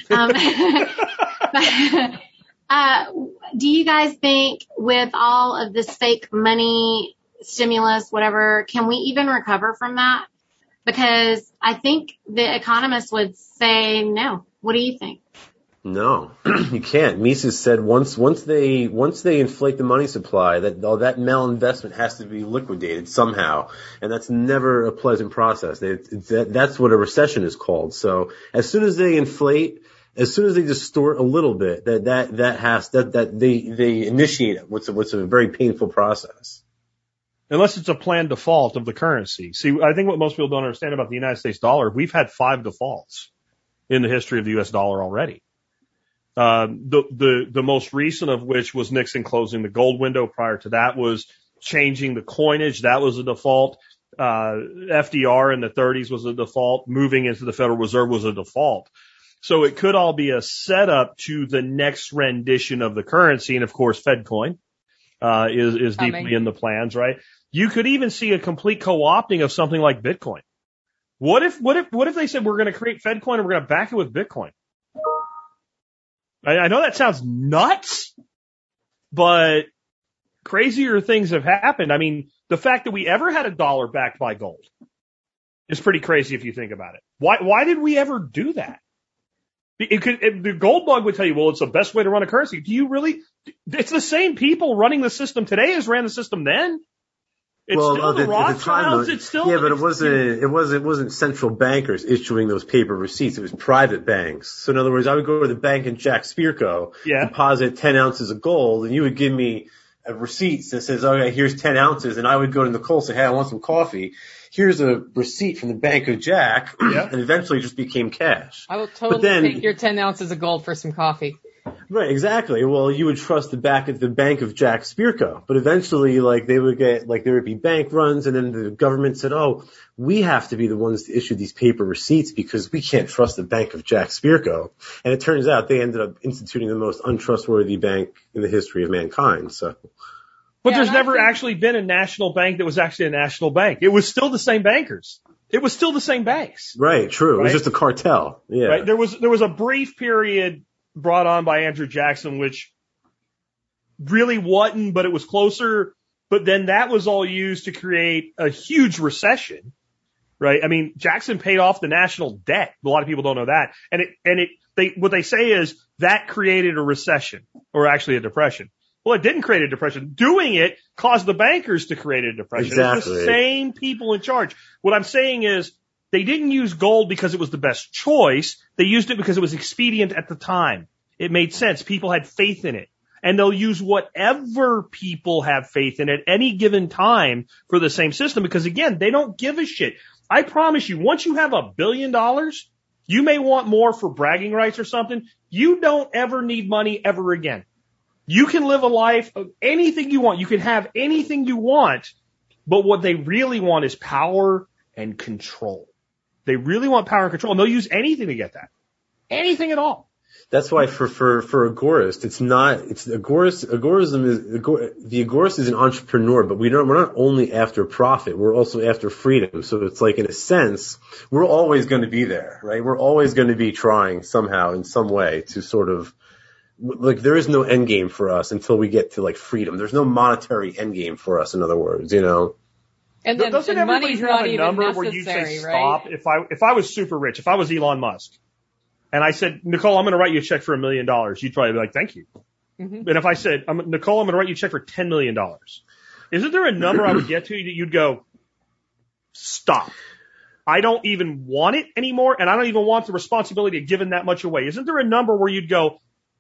Do you guys think with all of this fake money, stimulus, whatever, can we even recover from that? Because I think the economists would say no. What do you think? No, you can't. Mises said once they inflate the money supply, that malinvestment has to be liquidated somehow, and that's never a pleasant process. That's what a recession is called. So as soon as they inflate, as soon as they distort a little bit, they initiate what's a very painful process. Unless it's a planned default of the currency. See, I think what most people don't understand about the United States dollar, we've had 5 defaults in the history of the U.S. dollar already. The most recent of which was Nixon closing the gold window. Prior to that was changing the coinage. That was a default. FDR in the 30s was a default. Moving into the Federal Reserve was a default. So it could all be a setup to the next rendition of the currency. And of course, FedCoin, is deeply in the plans, right? You could even see a complete co-opting of something like Bitcoin. What if they said we're going to create FedCoin and we're going to back it with Bitcoin? I know that sounds nuts, but crazier things have happened. I mean, the fact that we ever had a dollar backed by gold is pretty crazy if you think about it. Why did we ever do that? The gold bug would tell you, well, it's the best way to run a currency. Do you really? It's the same people running the system today as ran the system then. It's still the Rothschilds. It's still but it wasn't central bankers issuing those paper receipts. It was private banks. So in other words, I would go to the bank in Jack Spirko, deposit 10 ounces of gold, and you would give me a receipt that says, okay, here's 10 ounces, and I would go to Nicole and say, hey, I want some coffee. Here's a receipt from the Bank of Jack, and eventually it just became cash. I will totally take your 10 ounces of gold for some coffee. Right, exactly. Well, you would trust the Bank of Jack Spirko, but eventually, there would be bank runs, and then the government said, oh, we have to be the ones to issue these paper receipts because we can't trust the Bank of Jack Spirko. And it turns out they ended up instituting the most untrustworthy bank in the history of mankind, so. But there's never actually been a national bank that was actually a national bank. It was still the same bankers. It was still the same banks. Right, true. Right? It was just a cartel. Yeah. Right. There was a brief period brought on by Andrew Jackson, which really wasn't, but it was closer. But then that was all used to create a huge recession, right? I mean, Jackson paid off the national debt. A lot of people don't know that. What they say is that created a recession, or actually a depression. Well, it didn't create a depression. Doing it caused the bankers to create a depression. Exactly. It's the same people in charge. What I'm saying is they didn't use gold because it was the best choice. They used it because it was expedient at the time. It made sense. People had faith in it. And they'll use whatever people have faith in at any given time for the same system because, again, they don't give a shit. I promise you, once you have $1 billion, you may want more for bragging rights or something. You don't ever need money ever again. You can live a life of anything you want. You can have anything you want, but what they really want is power and control. They really want power and control, and they'll use anything to get that. Anything at all. That's why for agorist, the agorist is an entrepreneur, but we're not only after profit, we're also after freedom. So it's like, in a sense, we're always going to be there, right? We're always going to be trying somehow in some way to sort of, there is no end game for us until we get to freedom. There's no monetary end game for us, in other words, And then doesn't everybody have a number where you say stop? Right? If I was super rich, if I was Elon Musk, and I said, Nicole, I'm going to write you a check for $1 million, you'd probably be like, thank you. Mm-hmm. And if I said, Nicole, I'm going to write you a check for $10 million, isn't there a number I would get to that you'd go, stop? I don't even want it anymore, and I don't even want the responsibility of giving that much away. Isn't there a number where you'd go,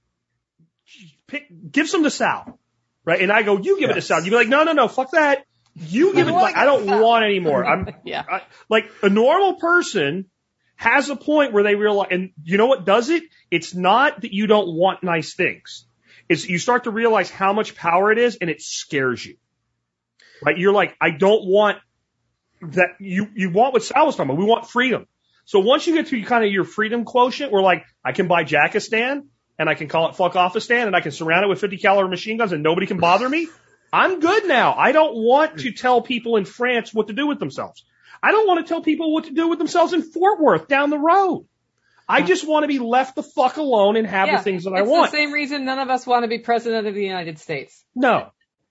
give some to Sal, right? And I go, you give it to Sal. You'd be like, no, fuck that. You give it. I don't want any more. A normal person has a point where they realize, and you know what does it? It's not that you don't want nice things. It's you start to realize how much power it is, and it scares you. Right? You're like, I don't want that. You want what Sal was talking about. We want freedom. So once you get to kind of your freedom quotient, we're like, I can buy Jackistan, and I can call it fuck offistan, and I can surround it with 50 caliber machine guns, and nobody can bother me. I'm good now. I don't want to tell people in France what to do with themselves. I don't want to tell people what to do with themselves in Fort Worth down the road. I just want to be left the fuck alone and have the things that I want. It's the same reason none of us want to be president of the United States. No.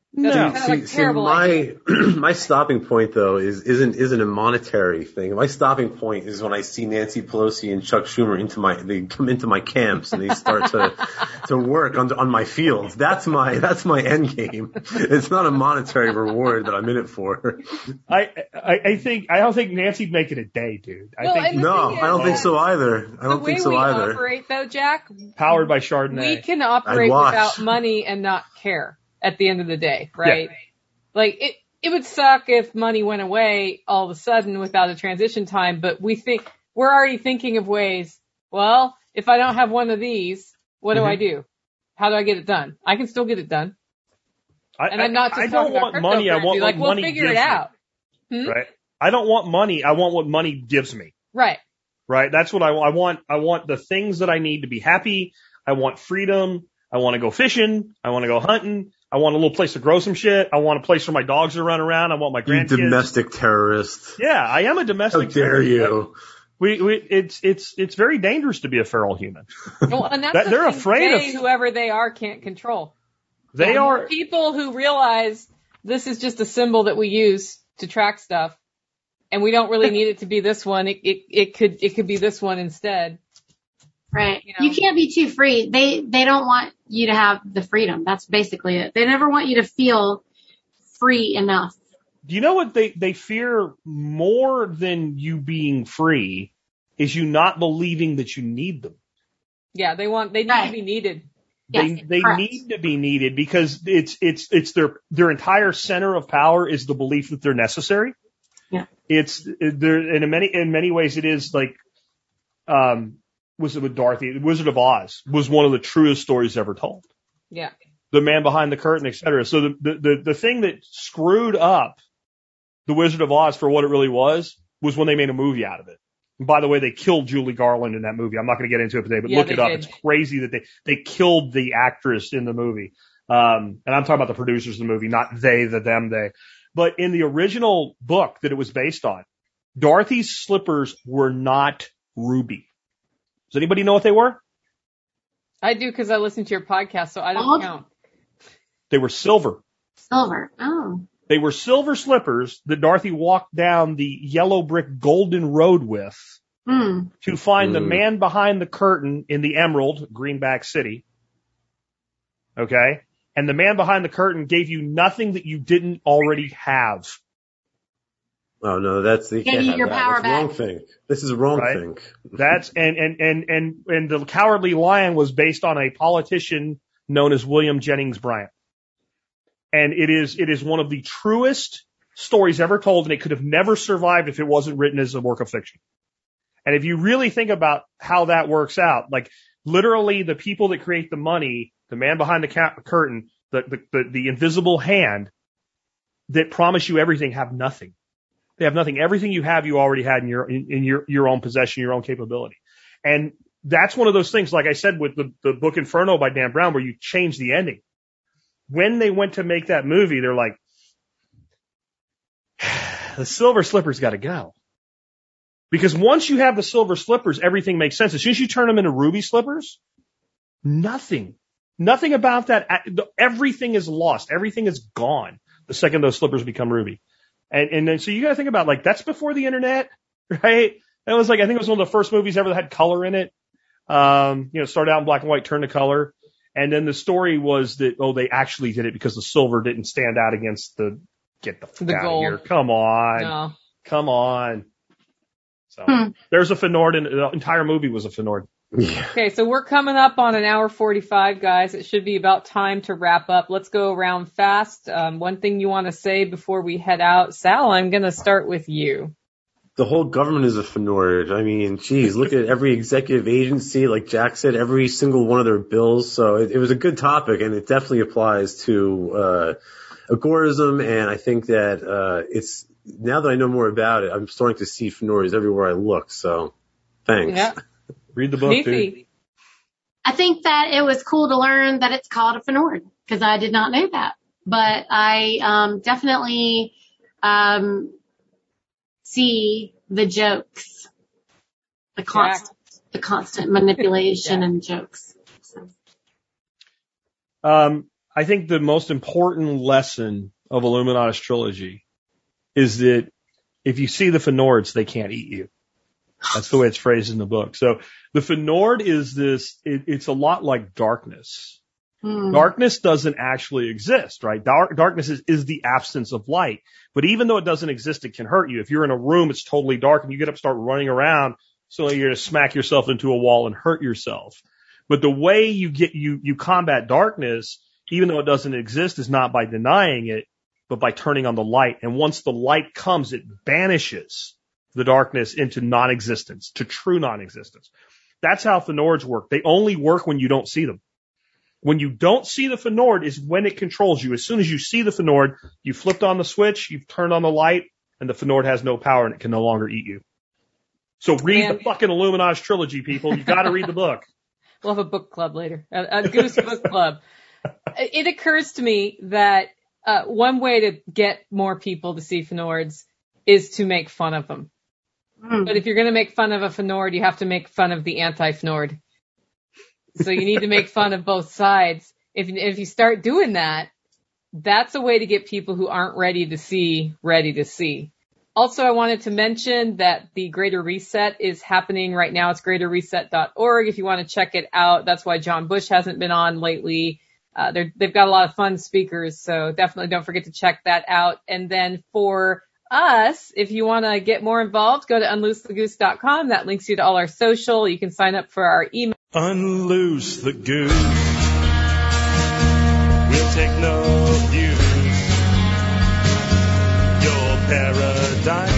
My stopping point though isn't a monetary thing. My stopping point is when I see Nancy Pelosi and Chuck Schumer they come into my camps and they start to work on my fields. That's my end game. It's not a monetary reward that I'm in it for. I don't think Nancy'd make it a day, dude. I don't think so either. The way we operate though, Jack, powered by Chardonnay. We can operate without money and not care. At the end of the day, right? Yeah. Like it would suck if money went away all of a sudden without a transition time, but we're already thinking of ways, well, if I don't have one of these, what do I do? How do I get it done? I can still get it done. I'm not just talking about money. I want what money gives me. We'll figure it out. Right? I don't want money. I want what money gives me. Right. Right? That's what I want. I want the things that I need to be happy. I want freedom. I want to go fishing. I want to go hunting. I want a little place to grow some shit. I want a place where my dogs to run around. I want my grandkids. You domestic terrorist. Yeah, I am a domestic terrorist. How dare you? It's very dangerous to be a feral human. Well, and that's they're afraid of whoever they are can't control. They are people who realize this is just a symbol that we use to track stuff, and we don't really need it to be this one. It could be this one instead. Right. You can't be too free. They don't want you to have the freedom. That's basically it. They never want you to feel free enough. Do you know what they fear more than you being free is you not believing that you need them. Yeah, they need to be needed. They need to be needed because it's their entire center of power is the belief that they're necessary. Yeah. It's there, and in many ways it is like, was it with Dorothy? The Wizard of Oz was one of the truest stories ever told. Yeah. The man behind the curtain, etc. So the thing that screwed up the Wizard of Oz for what it really was when they made a movie out of it. And by the way, they killed Julie Garland in that movie. I'm not going to get into it today, but look it up. It's crazy that they killed the actress in the movie. And I'm talking about the producers of the movie, not they. But in the original book that it was based on, Dorothy's slippers were not ruby. Does anybody know what they were? I do because I listen to your podcast, so I don't count. They were silver. Silver. Oh. They were silver slippers that Dorothy walked down the yellow brick golden road with to find the man behind the curtain in the Emerald, Greenback City. Okay? And the man behind the curtain gave you nothing that you didn't already have. Oh no, that's the your power back. Wrong thing. This is a wrong thing. That's and the Cowardly Lion was based on a politician known as William Jennings Bryan. And it is one of the truest stories ever told, and it could have never survived if it wasn't written as a work of fiction. And if you really think about how that works out, like literally the people that create the money, the man behind the curtain, the invisible hand that promise you everything have nothing. They have nothing. Everything you have, you already had in your own possession, your own capability. And that's one of those things, like I said, with the book Inferno by Dan Brown, where you change the ending. When they went to make that movie, they're like, the silver slippers got to go. Because once you have the silver slippers, everything makes sense. As soon as you turn them into ruby slippers, nothing about that. Everything is lost. Everything is gone the second those slippers become ruby. And then, so you got to think about, like, that's before the internet, right? That was like, I think it was one of the first movies ever that had color in it. Started out in black and white, turned to color. And then the story was that, they actually did it because the silver didn't stand out against get the fuck out of here. Come on. No. Come on. So there's a Fnord, and the entire movie was a Fnord. Yeah. Okay, so we're coming up on an hour 45, guys. It should be about time to wrap up. Let's go around fast. One thing you want to say before we head out. Sal, I'm going to start with you. The whole government is a Fnord. I mean, geez, look at every executive agency, like Jack said, every single one of their bills. So it was a good topic, and it definitely applies to agorism. And I think that it's now that I know more about it, I'm starting to see Fnords everywhere I look. So thanks. Yeah. Read the book, dude. I think that it was cool to learn that it's called a Fnord because I did not know that. But I definitely see the jokes, the constant manipulation and jokes. So. I think the most important lesson of Illuminatus trilogy is that if you see the Fnords, they can't eat you. That's the way it's phrased in the book. So the Fnord is this, it's a lot like darkness. Darkness doesn't actually exist, right? Darkness is the absence of light. But even though it doesn't exist, it can hurt you. If you're in a room, it's totally dark, and you get up and start running around, so you're going to smack yourself into a wall and hurt yourself. But the way you combat darkness, even though it doesn't exist, is not by denying it, but by turning on the light. And once the light comes, it banishes the darkness into non-existence, to true non-existence. That's how Fnords work. They only work when you don't see them. When you don't see the Fnord is when it controls you. As soon as you see the Fnord, you flipped on the switch, you've turned on the light, and the Fnord has no power and it can no longer eat you. So read the fucking Illuminatus trilogy, people. You gotta read the book. We'll have a book club later. A Goose book club. It occurs to me that one way to get more people to see Fnords is to make fun of them. But if you're going to make fun of a Fnord, you have to make fun of the anti-Fnord. So you need to make fun of both sides. if you start doing that, that's a way to get people who aren't ready to see. Also, I wanted to mention that the Greater Reset is happening right now. It's greaterreset.org if you want to check it out. That's why John Bush hasn't been on lately. They've got a lot of fun speakers, so definitely don't forget to check that out. And then for us, if you want to get more involved, go to unloosethegoose.com. That links you to all our social. You can sign up for our email. Unloose the goose. We'll take no views. Your paradigm